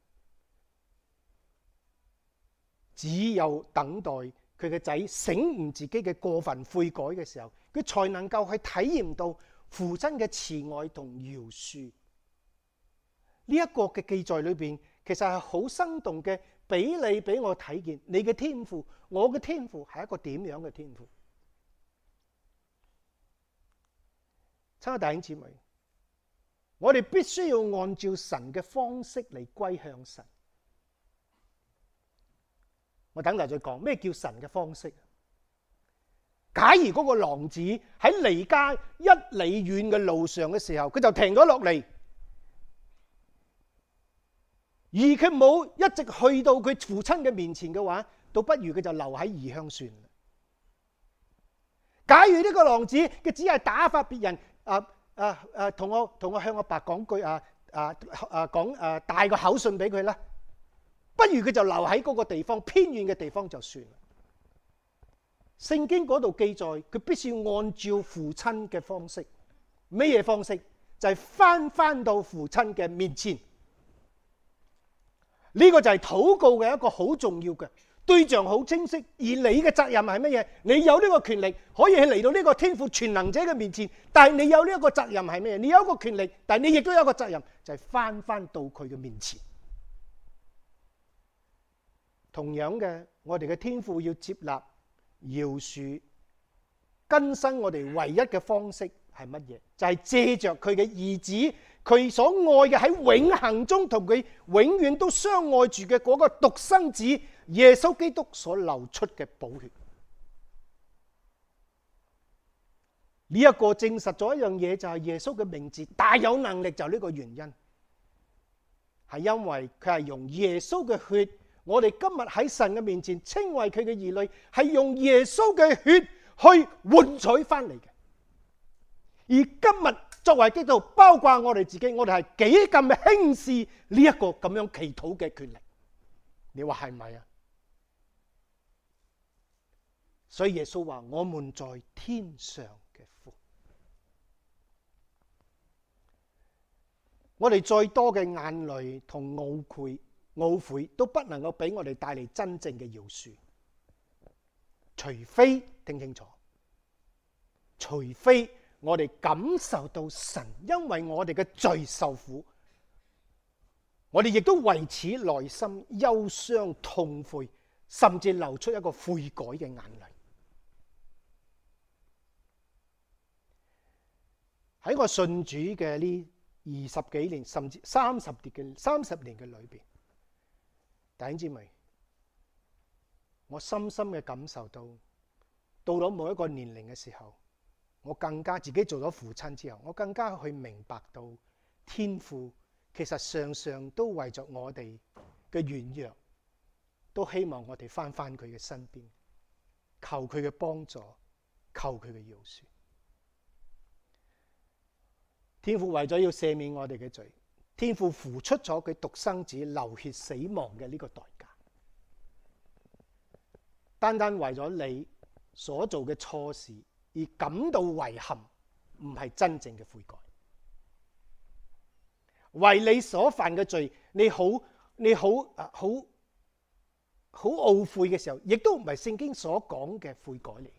只有等待佢嘅仔醒悟自己嘅過分悔改嘅時候，佢才能夠去體驗到父親嘅慈愛同饒恕。呢一個嘅記載裏邊，其實係好生動嘅，俾你俾我睇見你嘅天父，我嘅天父係一個點樣嘅天父。親愛弟兄姊妹，我哋必須要按照神嘅方式嚟歸向神。我等陣再講咩叫神嘅方式。假如嗰個浪子喺離家1里遠嘅路上嘅時候，佢就停咗落嚟，而佢冇一直去到佢父親嘅面前嘅話，倒不如佢就留喺異鄉算啦。假如呢個浪子佢只係打發別人同我向我爸講句帶個口信俾佢啦，不如佢就留喺嗰個地方偏遠嘅地方就算啦。聖經嗰度記載，佢必須要按照父親嘅方式。咩嘢方式？就係翻到父親嘅面前。呢個就係禱告嘅一個好重要嘅對象，好清晰。而你嘅責任係乜嘢？你有呢個權力可以嚟到呢個天父全能者嘅面前，但係你有呢一個責任係咩？你有一個權力，但係你亦都有一個責任，就係翻到佢嘅面前。同樣嘅，我哋嘅天父要接納、饒恕、更新我哋唯一嘅方式係乜嘢？就係借着佢嘅兒子，佢所愛嘅喺永恆中同佢永遠都相愛住嘅嗰個獨生子耶穌基督所流出嘅寶血。呢一個證實咗一樣嘢，就係耶穌嘅名字大有能力，就呢個原因，係因為佢係用耶穌嘅血。我哋今日喺神嘅面前稱為佢嘅兒女，係用耶穌嘅血去換取翻嚟嘅。而今日作為基督徒，包括我哋自己，我哋係幾咁輕視呢一個咁樣祈禱嘅權力？你話係咪啊？所以耶穌話：我們在天上嘅父，我哋再多嘅眼淚同懊悔都不能夠俾我哋帶嚟真正嘅饒恕，除非聽清楚，除非我哋感受到神因為我哋嘅罪受苦，我哋亦都為此內心憂傷痛悔，甚至流出一個悔改嘅眼淚。喺我信主嘅呢20幾年，甚至30年嘅裏邊，弟兄姊妹，我深深嘅感受到，到咗某一個年齡嘅時候，我更加自己做咗父親之後，我更加去明白到天父其實常常都為着我哋嘅軟弱，都希望我哋翻佢嘅身邊，求佢嘅幫助，求佢嘅饒恕。天父為咗要赦免我哋嘅罪，天父付出咗佢獨生子流血死亡嘅呢個代價，單單為咗你所做嘅錯事而感到遺憾，唔係真正嘅悔改。為你所犯嘅罪，你好懊悔嘅時候，亦都唔係聖經所講嘅悔改嚟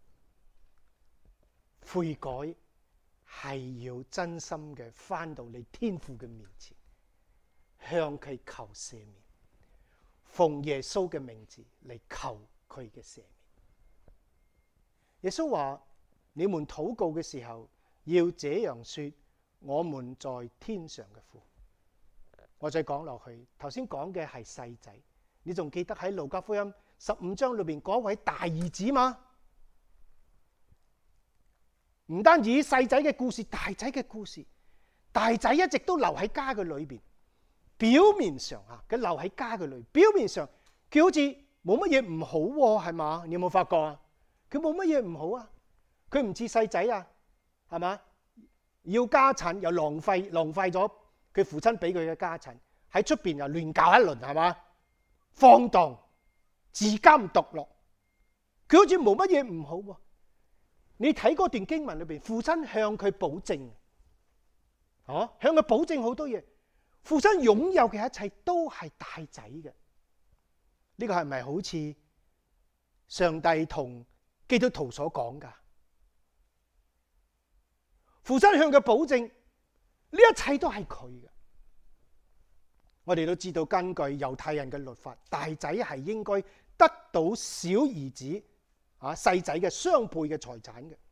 嘅。悔改係要真心嘅返到你天父嘅面前，向佢求赦免，奉耶穌嘅名字嚟求佢嘅赦免。耶穌話：你們禱告嘅時候，要這樣說：我們在天上嘅父。我再講落去，頭先講嘅係細仔，你仲記得喺路加福音15章裏邊嗰位大兒子嗎？唔單止細仔嘅故事，大仔嘅故事，大仔一直都留喺家嘅裏邊。表面上啊，佢留喺家嘅裏，表面上佢好似冇乜嘢唔好喎，係嘛？你有冇發覺啊？佢冇乜嘢唔好啊？佢唔似細仔啊，係嘛？要家產又浪費咗佢父親俾佢嘅家產，喺出邊又亂搞一輪，係嘛？放蕩、自甘獨樂，佢好似冇乜嘢唔好喎。你睇嗰段經文裏邊，父親向佢保證，向佢保證好多嘢。父親擁有嘅一切都係大仔嘅。呢個係咪好似上帝同基督徒所講噶？父親向佢保證，呢一切都係佢嘅。我哋都知道，根據猶太人嘅律法，大仔係應該得到小兒子細仔嘅雙倍嘅財產嘅。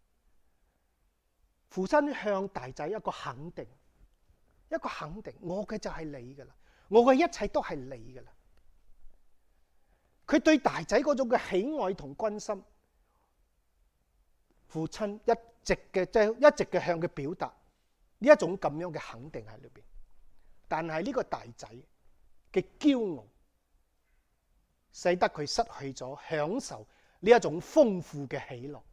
父親向大仔一個肯定，我嘅就係你噶啦，我嘅一切都係你噶啦。佢對大仔嗰種嘅喜愛同關心，父親一直嘅向佢表達呢一種咁樣嘅肯定喺裏邊。但係呢個大仔嘅驕傲，使得佢失去咗享受呢一種豐富嘅喜樂。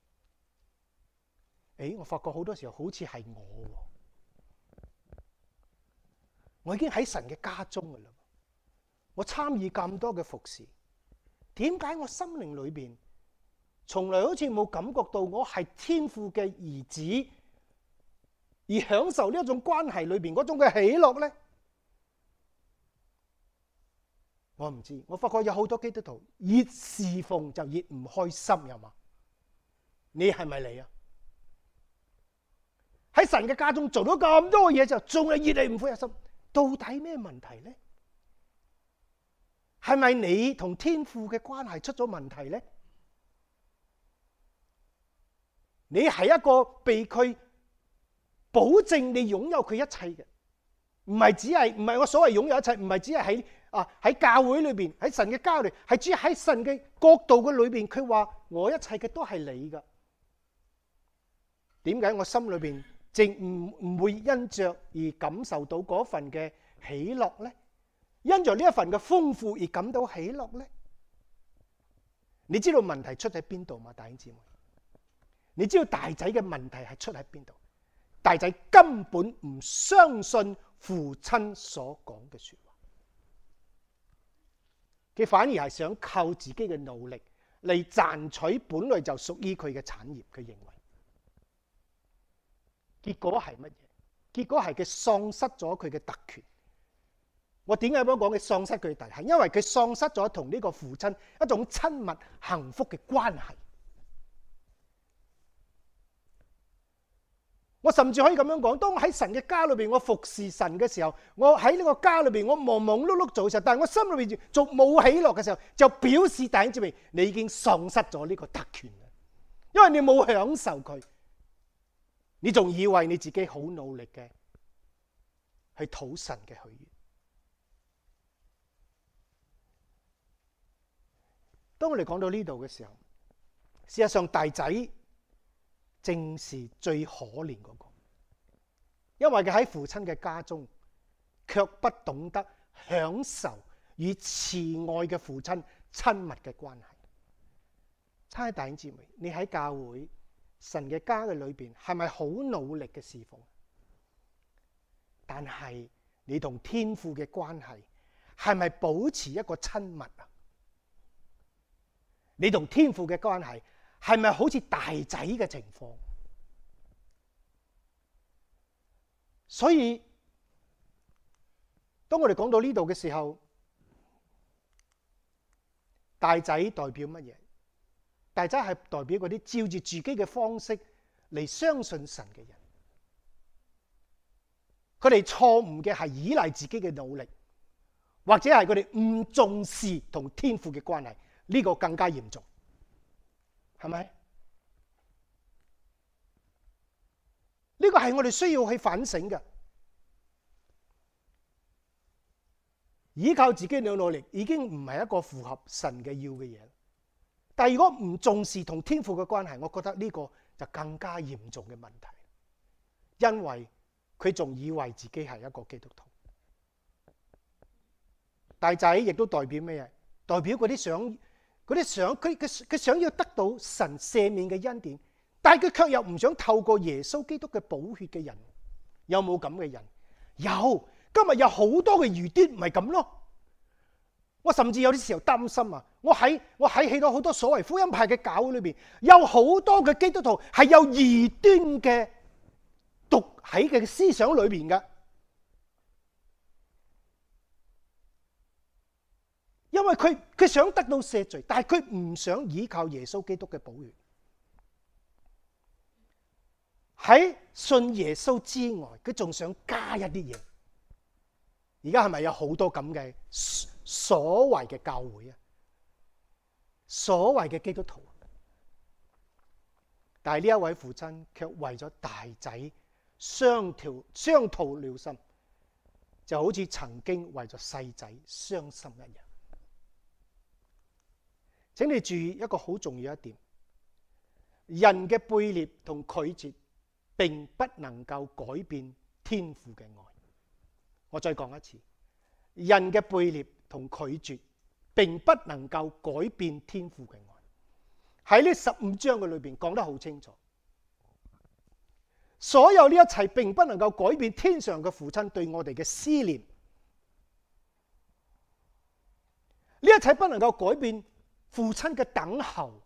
我發覺好多時候好似係我已經喺神嘅家中噶啦，我參與咁多嘅服侍，點解我心靈裏邊從來好似冇感覺到我係天父嘅兒子，而享受呢一種關係裏邊嗰種嘅喜樂呢？我唔知，我發覺有好多基督徒越侍奉就越唔開心，係嘛？你係咪你啊？喺神嘅家中做咗咁多嘢，就仲係越嚟唔開心，到底咩問題呢？係咪你同天父嘅關係出咗問題呢？你係一個被佢保證你擁有佢一切嘅，唔係我所謂擁有一切，唔係只係喺教會裏邊，喺神嘅家裏，係只喺神嘅國度嘅裏邊。佢話我一切嘅都係你噶，點解我心裏邊唔會因着而感受到嗰份嘅喜樂呢？因着呢一份嘅豐富而感到喜樂呢？你知道問題出喺邊度嗎，弟兄姊妹？你知道大仔嘅問題係出喺邊度？大仔根本唔相信父親所講嘅說話，佢反而係想靠自己嘅努力嚟賺取本來就屬於佢嘅產業。佢認為結果係乜嘢？結果係佢喪失咗佢嘅特權。我點解咁講佢喪失佢嘅特權？係因為佢喪失咗同呢個父親一種親密幸福嘅關係。我甚至可以咁樣講，當喺神嘅家裏邊，我服侍神嘅時候，我喺呢個家裏邊，我忙忙碌碌做嘅時候，但係我心裏邊仲冇喜樂嘅時候，就表示弟兄姊妹，你已經喪失咗呢個特權啦，因為你冇享受佢，你仲以為你自己好努力嘅去討神嘅喜悅。當我哋講到呢度嘅時候，事實上大仔正是最可憐嗰個， 因為佢喺父親嘅家中，卻不懂得享受與慈愛嘅父親親密嘅關係。親愛的弟兄姊妹，你喺教會神嘅家嘅裏邊，係咪好努力嘅侍奉？但係你同天父嘅關係係咪保持一個親密啊？你同天父嘅關係係咪好似大仔嘅情況？所以當我哋講到呢度嘅時候，大仔代表乜嘢？大仔係代表嗰啲照住自己嘅方式嚟相信神嘅人。佢哋錯誤嘅係依賴自己嘅努力，或者係佢哋唔重視同天父嘅關係，呢個更加嚴重，係咪？呢個係我哋需要去反省嘅。依靠自己嘅努力已經唔係一個符合神嘅要嘅嘢。但係如果唔重視同天父嘅關係，我覺得呢個就更加嚴重嘅問題，因為佢仲以為自己係一個基督徒。大仔亦都代表咩嘢？代表嗰啲佢想要得到神赦免嘅恩典，但係佢卻又唔想透過耶穌基督嘅寶血嘅人。有冇咁嘅人？有。今日有好多嘅異端唔係咁咯。我甚至有啲時候擔心啊！我喺起到好多所謂福音派嘅教會裏邊，有好多嘅基督徒係有異端嘅毒喺嘅思想裏邊嘅，因為佢想得到赦罪，但係佢唔想依靠耶穌基督嘅寶血。喺信耶穌之外，佢仲想加一啲嘢。而家係咪有好多咁嘅所謂嘅教會啊？所謂嘅基督徒，但係呢一位父親卻為咗大仔傷透了心，就好似曾經為咗細仔傷心一樣。請你注意一個好重要一點：人嘅背裂同拒絕，並不能夠改變天父嘅愛。我再講一次，人嘅背裂同拒絕，並不能夠改變天父嘅愛。喺呢15章嘅裏邊講得好清楚，所有呢一切並不能夠改變天上嘅父親對我哋嘅思念，呢一切不能夠改變父親嘅等候。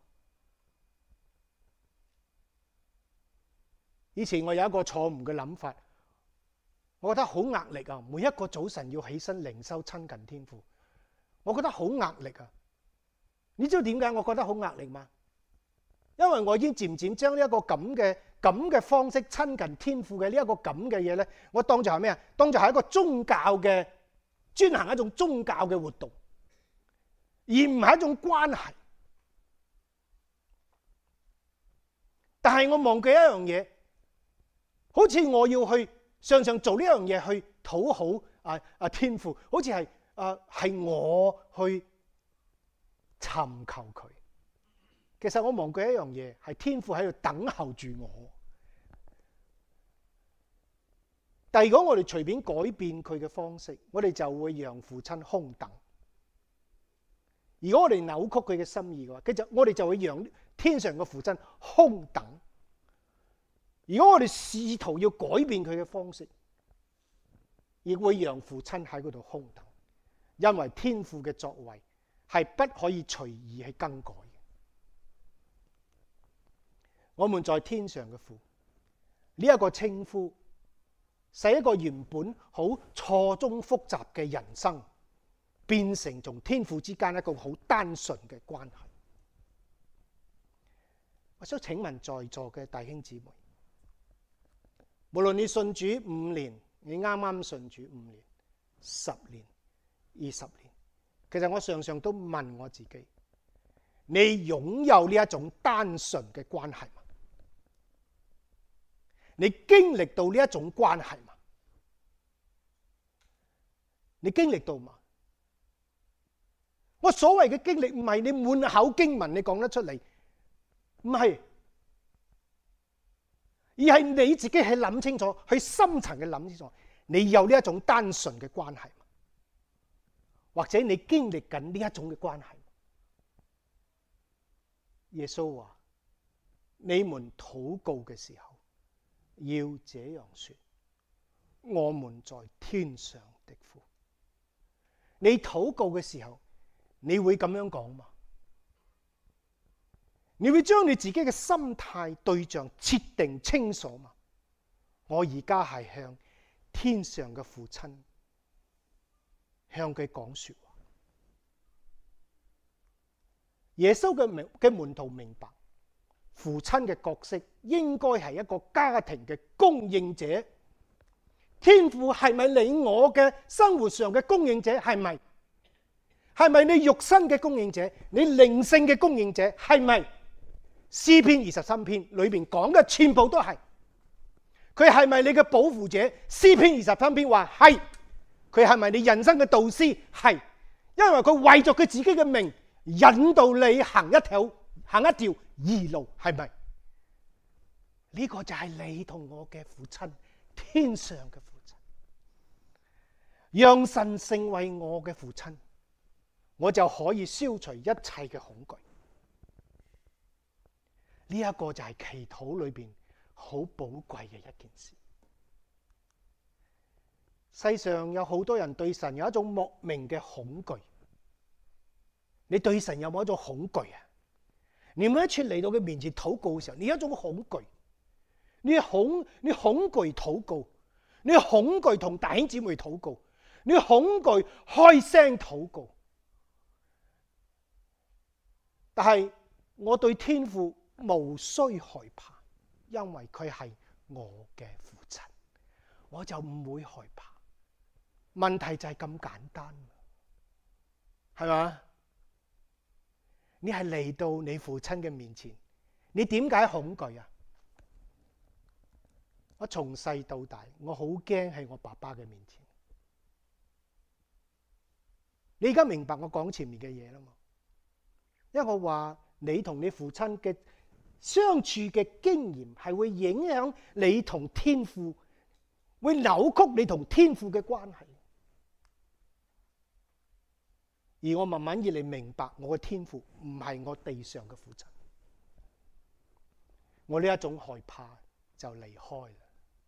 以前我有一個錯誤嘅諗法。我覺得好壓力啊！每一個早晨要起身靈修親近天父，我覺得好壓力啊！你知道點解我覺得好壓力嗎？因為我已經漸漸將呢一個咁嘅方式親近天父嘅呢一個咁嘅嘢咧，我當作係咩啊？當作係一個宗教嘅，專行一種宗教嘅活動，而唔係一種關係。但係我忘記一樣嘢，好似我要去常常做呢樣嘢去討好天父，好似係我去尋求佢。其實我忘記一樣嘢，係天父喺度等候住我。但係如果我哋隨便改變佢嘅方式，我哋就會讓父親空等。如果我哋扭曲佢嘅心意嘅話，我哋就會讓天上嘅父親空等。如果我哋試圖要改變佢嘅方式，亦會讓父親喺嗰度空等，因為天父嘅作為係不可以隨意去更改嘅。我們在天上嘅父，呢一個稱呼，使一個原本好錯綜複雜嘅人生，變成同天父之間一個好單純嘅關係。我想請問在座嘅弟兄姊妹，無論你信主5年，你啱啱信主5年、10年、20年，其實我常常都問我自己：你擁有呢一種單純嘅關係嗎？你經歷到呢一種關係嗎？你經歷到嗎？我所謂嘅經歷唔係你滿口經文你講得出嚟，唔係。 而係你自己去諗清楚，去深層嘅諗清楚，你有呢一種單純嘅關係，或者你經歷緊呢一種嘅關係。耶穌話：你們禱告嘅時候，要這樣說：我們在天上的父。你禱告嘅時候，你會咁樣講嘛？你會將你自己嘅心態對象設定清楚嘛？我而家係向天上嘅父親向佢講說話。耶穌嘅門徒明白，父親嘅角色應該係一個家庭嘅供應者。天父係咪你我嘅生活上嘅供應者？係咪？係咪你肉身嘅供應者？你靈性嘅供應者？係咪？詩篇23篇裏邊講嘅全部都係。佢係咪你嘅保護者？詩篇23篇話係。佢係咪你人生嘅導師？係。因為佢為咗佢自己嘅命，引導你行一條義路，係咪？呢個就係你同我嘅父親，天上嘅父親。讓神成為我嘅父親，我就可以消除一切嘅恐懼。呢一個就係祈禱裏邊好寶貴嘅一件事。世上有好多人對神有一種莫名嘅恐懼。你對神有冇一種恐懼啊？你每一次嚟到佢面前禱告嘅時候，你有一種恐懼，你恐懼禱告，你恐懼同弟兄姊妹禱告，你恐懼開聲禱告。但係我對天父無需害怕，因為佢係我嘅父親，我就唔會害怕。問題就係咁簡單，係嘛？你係嚟到你父親嘅面前，你點解恐懼啊？我從細到大，我好驚喺我爸爸嘅面前。你而家明白我講前面嘅嘢啦嘛？因為我話你同你父親嘅相處嘅經驗係會影響你同天父，會扭曲你同天父嘅關係。而我慢慢越嚟明白，我嘅天父唔係我地上嘅父親。我呢一種害怕就離開啦。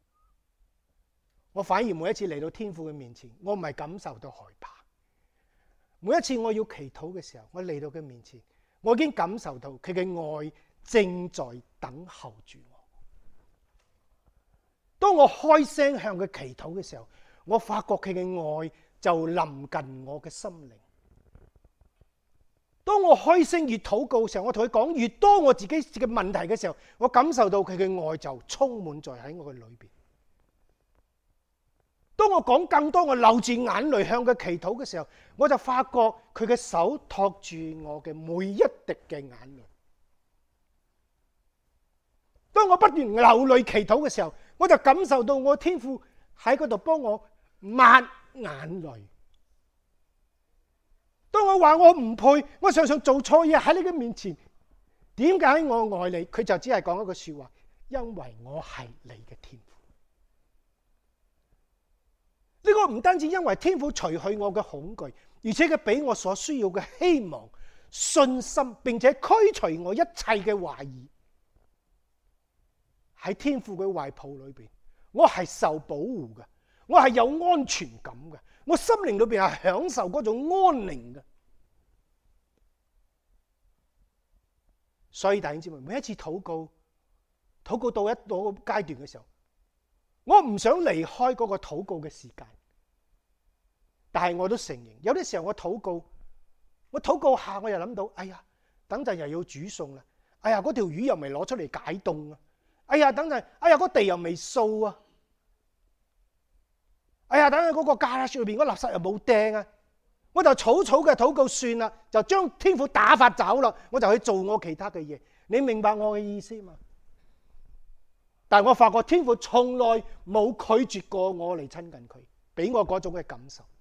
我反而每一次嚟到天父嘅面前，我唔係感受到害怕。每一次我要祈禱嘅時候，我嚟到佢面前，我已經感受到佢嘅愛正在等候住我。當我開聲向佢祈禱嘅時候，我發覺佢嘅愛就臨近我嘅心靈。當我開聲越禱告嘅時候，我同佢講越多我自己嘅問題嘅時候，我感受到佢嘅愛就充滿在喺我嘅裏邊。當我講更多，我流住眼淚向佢祈禱嘅時候，我就發覺佢嘅手托住我嘅每一滴嘅眼淚。當我不斷流淚祈禱嘅時候，我就感受到我天父喺嗰度幫我抹眼淚。當我話我唔配，我常常做錯嘢喺你嘅面前，點解我愛你？佢就只係講一句說話，因為我係你嘅天父。呢個唔單止因為天父除去我嘅恐懼，而且佢俾我所需要嘅希望、信心，並且驅除我一切嘅懷疑。喺天父嘅懷抱裏邊，我係受保護嘅，我係有安全感嘅，我心靈裏邊係享受嗰種安寧嘅。所以弟兄姊妹，每一次禱告到一個階段嘅時候，我唔想離開嗰個禱告嘅時間，但係我都承認，有啲時候我禱告下，我又諗到，哎呀，等陣又要煮餸啦，哎呀，嗰條魚又未攞出嚟解凍啊，哎呀，等陣，哎呀，嗰地又未掃啊，哎呀，等陣嗰個garage裏邊嗰垃圾又冇掟啊，我就草草嘅禱告算啦，就將天父打發走啦，我就去做我其他嘅嘢。你明白我嘅意思嘛？但係我發覺天父從來冇拒絕過我嚟親近佢，俾我嗰種嘅感受。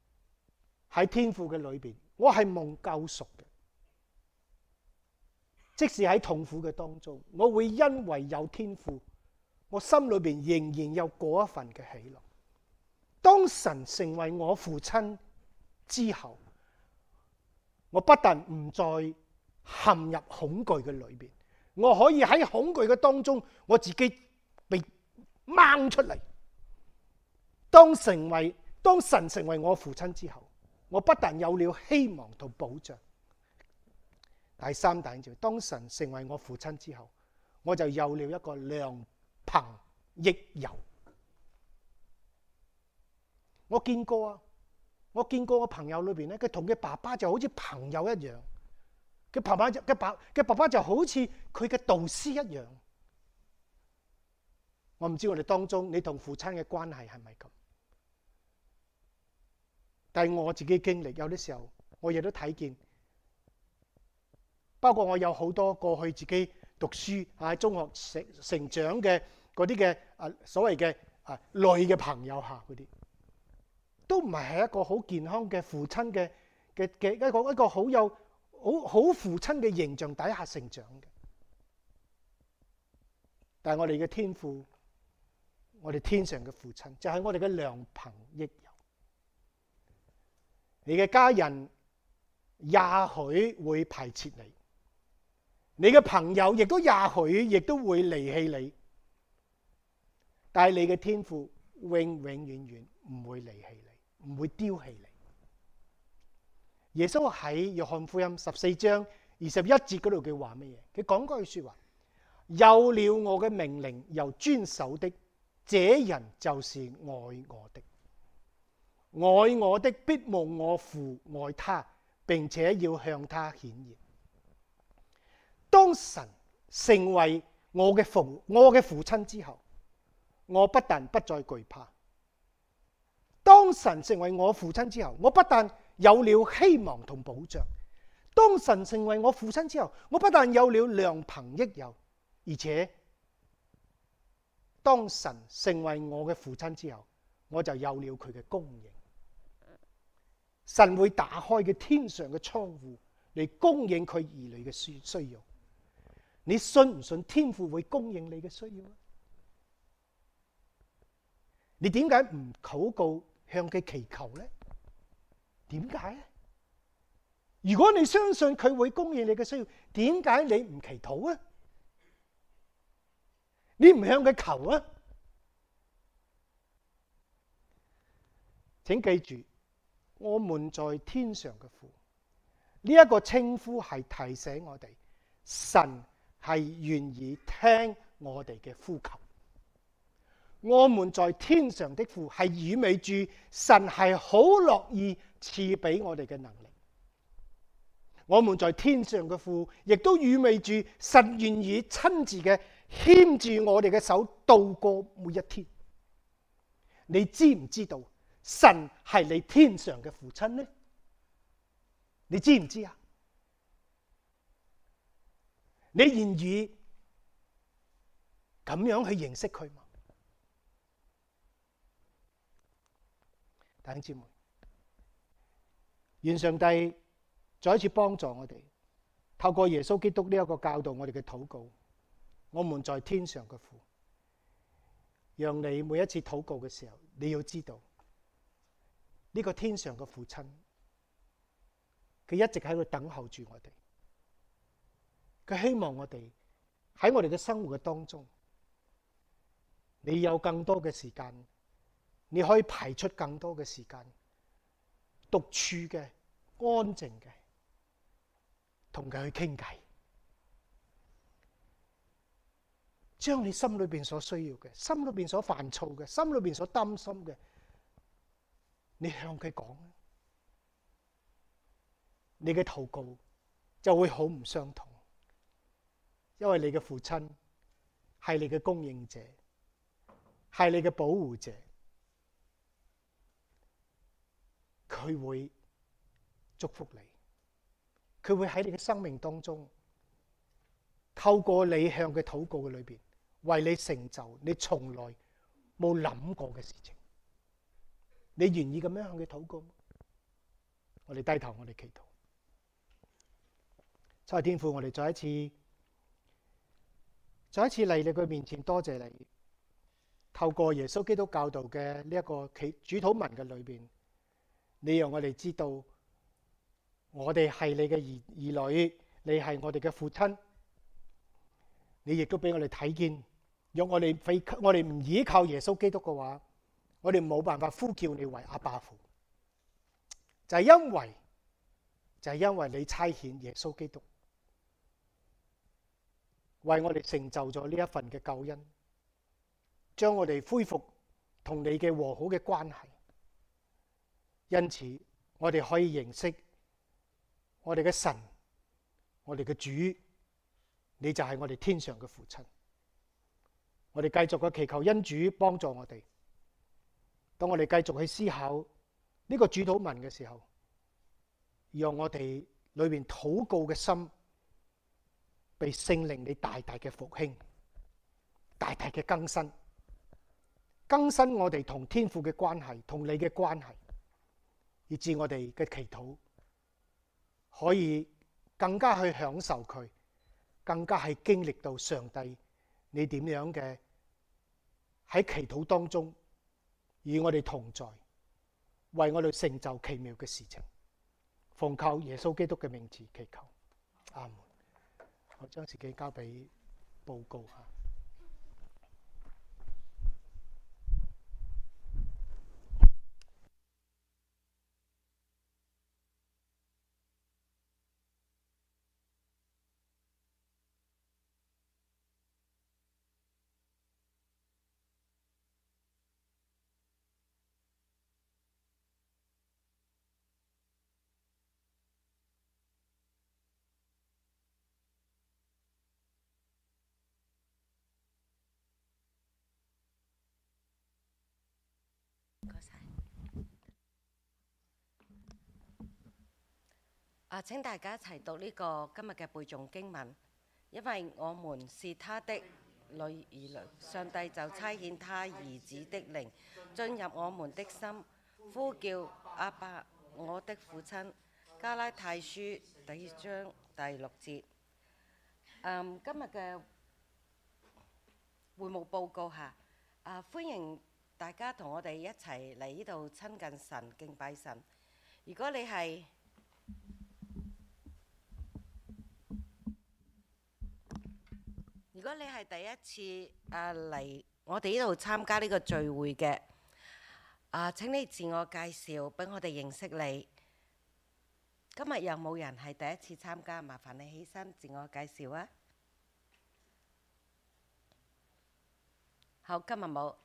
喺天父嘅裏邊，我係蒙救贖嘅。 即使喺痛苦嘅當中，我會因為有天父，我心裏邊仍然有嗰一份嘅喜樂。當神成為我父親之後，我不但唔再陷入恐懼嘅裏邊，我可以喺恐懼嘅當中，我自己被掹出嚟。當神成為我父親之後，我不但有了希望同保障。第三大就當神成為我父親之後，我就有了一個良朋益友。我見過啊，我朋友裏邊咧，佢同佢爸爸就好似朋友一樣，佢爸爸就好似佢嘅導師一樣。我唔知我哋當中你同父親嘅關係係咪咁？但係我自己經歷，有啲時候我亦都睇見，包括我有好多過去自己讀書喺中學成長嘅嗰啲嘅所謂嘅女嘅朋友下嗰啲，都唔係一個好健康嘅父親嘅一個好有好父親嘅形象底下成長嘅。但係我哋嘅天父，我哋天上嘅父親就係我哋嘅良朋益友。你嘅家人也許會排斥你，你嘅朋友亦都也許亦都會離棄你，但係你嘅天父永遠唔會離棄你，唔會丟棄你。耶穌喺約翰福音14章21節嗰度佢話乜嘢？佢講嗰句說話：有了我嘅命令又遵守的，這人就是愛我的。愛我的必蒙我父愛他，並且要向他顯現。當神成為我嘅父親之後，我不但不再懼怕。當神成為我父親之後，我不但有了希望同保障。當神成為我父親之後，我不但有了良朋益友，而且當神成為我嘅父親之後，我就有了佢嘅供應。神會打開嘅天上嘅窗戶嚟供應佢兒女嘅需要。你信唔信天父會供應你嘅需要？你點解唔禱告向佢祈求呢？點解？如果你相信佢會供應你嘅需要，點解你唔祈禱啊？你唔向佢求啊？請記住，我們在天上嘅父，呢一個稱呼係提醒我哋，神係願意聽我哋嘅呼求。我們在天上的父係意味住神係好樂意賜俾我哋嘅能力。我們在天上嘅父亦都意味住神願意親自嘅牽住我哋嘅手度過每一天。你知唔知道神係你天上嘅父親呢？你知唔知啊？你願意咁樣去認識佢嗎？弟兄姊妹，願上帝再一次幫助我哋，透過耶穌基督呢一個教導我哋嘅禱告，我們在天上嘅父，讓你每一次禱告嘅時候，你要知道呢個天上嘅父親，佢一直喺度等候住我哋，佢希望我哋喺我哋嘅生活嘅當中，你有更多嘅時間，你可以排出更多嘅時間，獨處嘅、安靜嘅，同佢去傾偈，將你心裏邊所需要嘅、心裏邊所煩躁嘅、心裏邊所擔心嘅，你向佢講，你嘅禱告就會好唔相同，因為你嘅父親係你嘅供應者，係你嘅保護者，佢會祝福你，佢會喺你嘅生命當中，透過你向佢禱告嘅裏邊，為你成就你從來冇諗過嘅事情。你願意咁樣向佢禱告嗎？我哋低頭，我哋祈禱。親愛天父，我哋再一次再一次嚟你嘅面前，多謝你。透過耶穌基督教導嘅呢一個主禱文嘅裏邊，你讓我哋知道，我哋係你嘅兒女，你係我哋嘅父親。你亦都俾我哋睇見，若我哋唔依靠耶穌基督嘅話，我哋冇辦法呼叫你為阿爸父。就係因為你差遣耶穌基督，為我哋成就咗呢一份嘅救恩，將我哋恢復同你嘅和好嘅關係。因此，我哋可以認識我哋嘅神，我哋嘅主，你就係我哋天上嘅父親。我哋繼續嘅祈求恩主幫助我哋。當我哋繼續去思考呢個主禱文嘅時候，讓我哋裏面禱告嘅心被聖靈你大大嘅復興，大大嘅更新我哋同天父嘅關係，同你嘅關係，以致我哋嘅祈禱可以更加去享受佢，更加係經歷到上帝你點樣嘅喺祈禱當中與我哋同在，為我哋成就奇妙嘅事情。奉靠耶穌基督嘅名字祈求，阿門。我將自己交俾報告吓。 請大家一齊讀呢個今日嘅背誦經文，因為我們是他的兒女，上帝就差遣他兒子的靈進入我們的心，呼叫阿爸，我的父親。加拉太書第1章第6節。今日嘅會務報告下，歡迎大家同我哋一齊嚟呢度親近神、敬拜神。如果你係第一次嚟我哋呢度參加呢個聚會嘅，請你自我介紹，俾我哋認識你。今日有冇人係第一次參加？麻煩你起身自我介紹啊！好，今日冇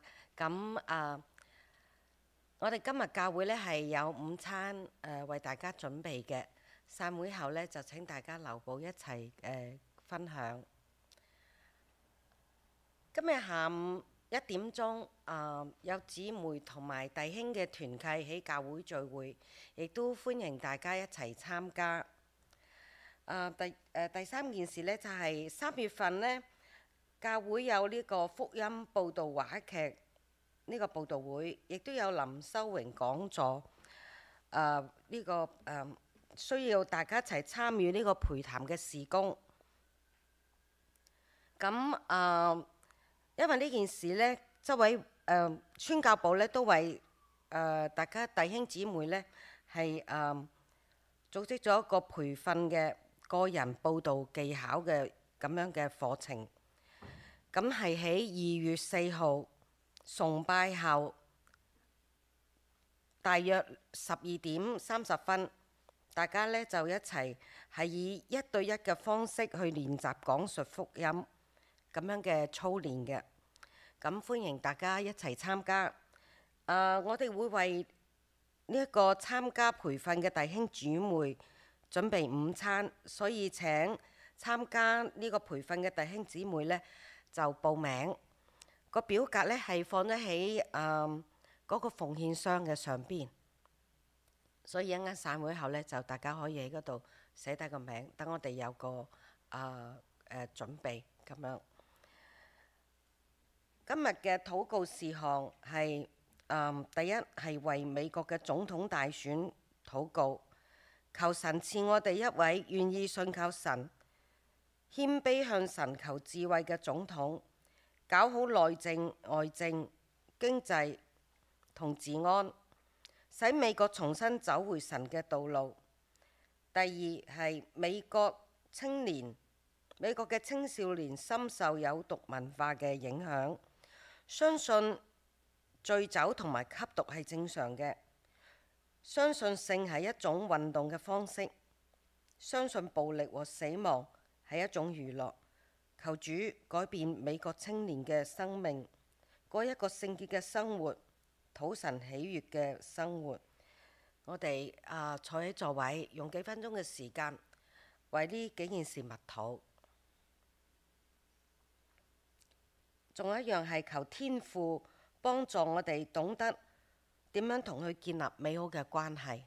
我哋今日教會呢係有午餐為大家準備嘅，散會後呢，就請大家留步一齊分享。今日下午1點鐘，有姊妹同埋弟兄嘅團契喺教會聚會，亦都歡迎大家一齊參加。第三件事呢，就係3月份呢，教會有呢個福音報道話劇呢個報道會，亦都有林修榮講座。需要大家一齊參與呢個陪談嘅事工。咁因為呢件事呢，周圍宣教部呢都為大家弟兄姊妹呢係組織咗一個培訓嘅個人報道技巧嘅咁樣嘅課程。咁係喺2月4號崇拜後，大約12點30分，大家呢就一齊係以1對1嘅方式去練習講述福音咁樣嘅操練嘅。咁歡迎大家一齊參加。我哋會為呢一個參加培訓嘅弟兄姊妹準備午餐，所以請參加呢個培訓嘅弟兄姊妹呢就報名。個表格呢係放咗喺嗰個奉獻箱嘅上邊，所以一陣散會後呢，就大家可以喺嗰度寫低個名，等我哋有個準備咁樣。今日嘅禱告事項係第一係為美國嘅總統大選禱告，求神賜我哋一位願意信靠神、 謙卑向神求智慧嘅總統，搞好內政、外政、經濟同治安，使美國重新走回神嘅道路。第二係美國嘅青少年深受有毒文化嘅影響，相信醉酒同埋吸毒係正常嘅，相信性係一種運動嘅方式，相信暴力和死亡係一種娛樂。求主改變美國青年嘅生命，過一個聖潔嘅生活，討神喜悅嘅生活。我哋坐喺座位，用幾分鐘嘅時間為呢幾件事默禱。仲有一樣係求天父幫助我哋懂得點樣同佢建立美好嘅關係。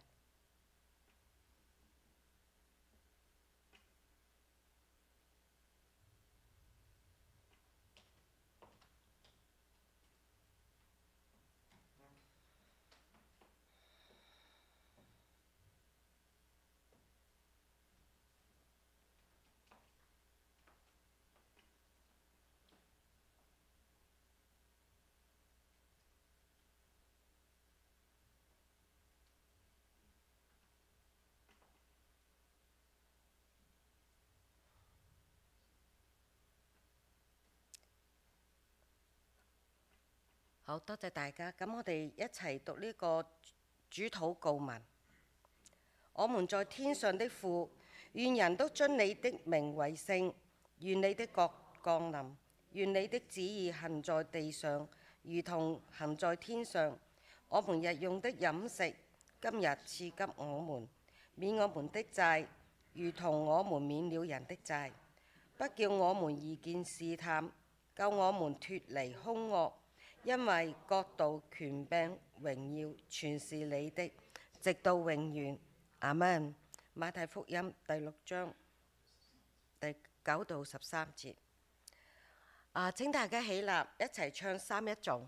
好，多謝大家。咁我哋一齊讀呢個主禱告文。我們在天上的父，願人都尊你的名為聖，願你的國降臨，願你的旨意行在地上，如同行在天上。我們日用的飲食，今日賜給我們，免我們的債，如同我們免了人的債，不叫我們遇見試探，救我們脫離兇惡。因為國度、權柄、榮耀，全是你的，直到永遠。阿們。馬太福音第6章第9到13節。請大家起立，一齊唱三一頌。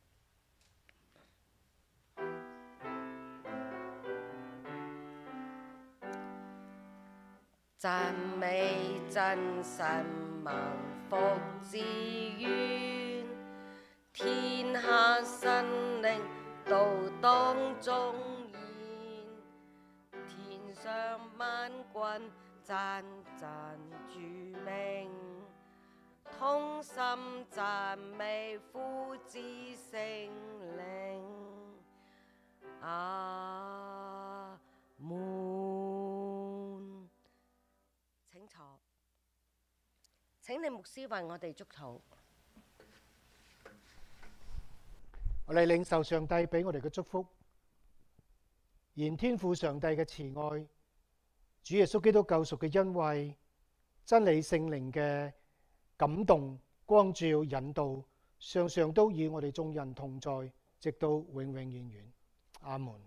讚美真神萬福之源，天下生靈都當中現，天上萬軍讚主名，同心讚美父子聖靈。阿門。請坐。請你牧師為我哋祝禱。 我哋領受上帝俾我哋嘅祝福，願天父上帝嘅慈愛、主耶穌基督救贖嘅恩惠、真理聖靈嘅感動、光照、引導，常常都與我哋眾人同在，直到永永遠遠。阿門。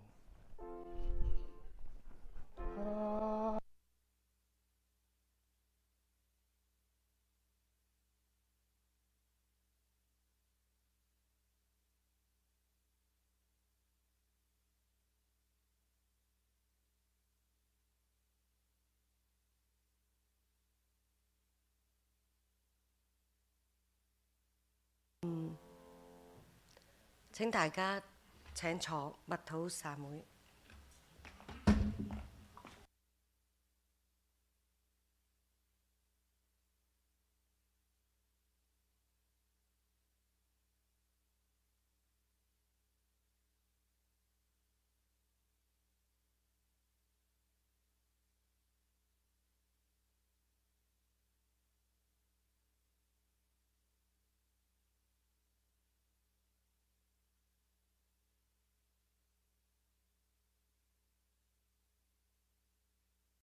請大家請坐，默禱散會。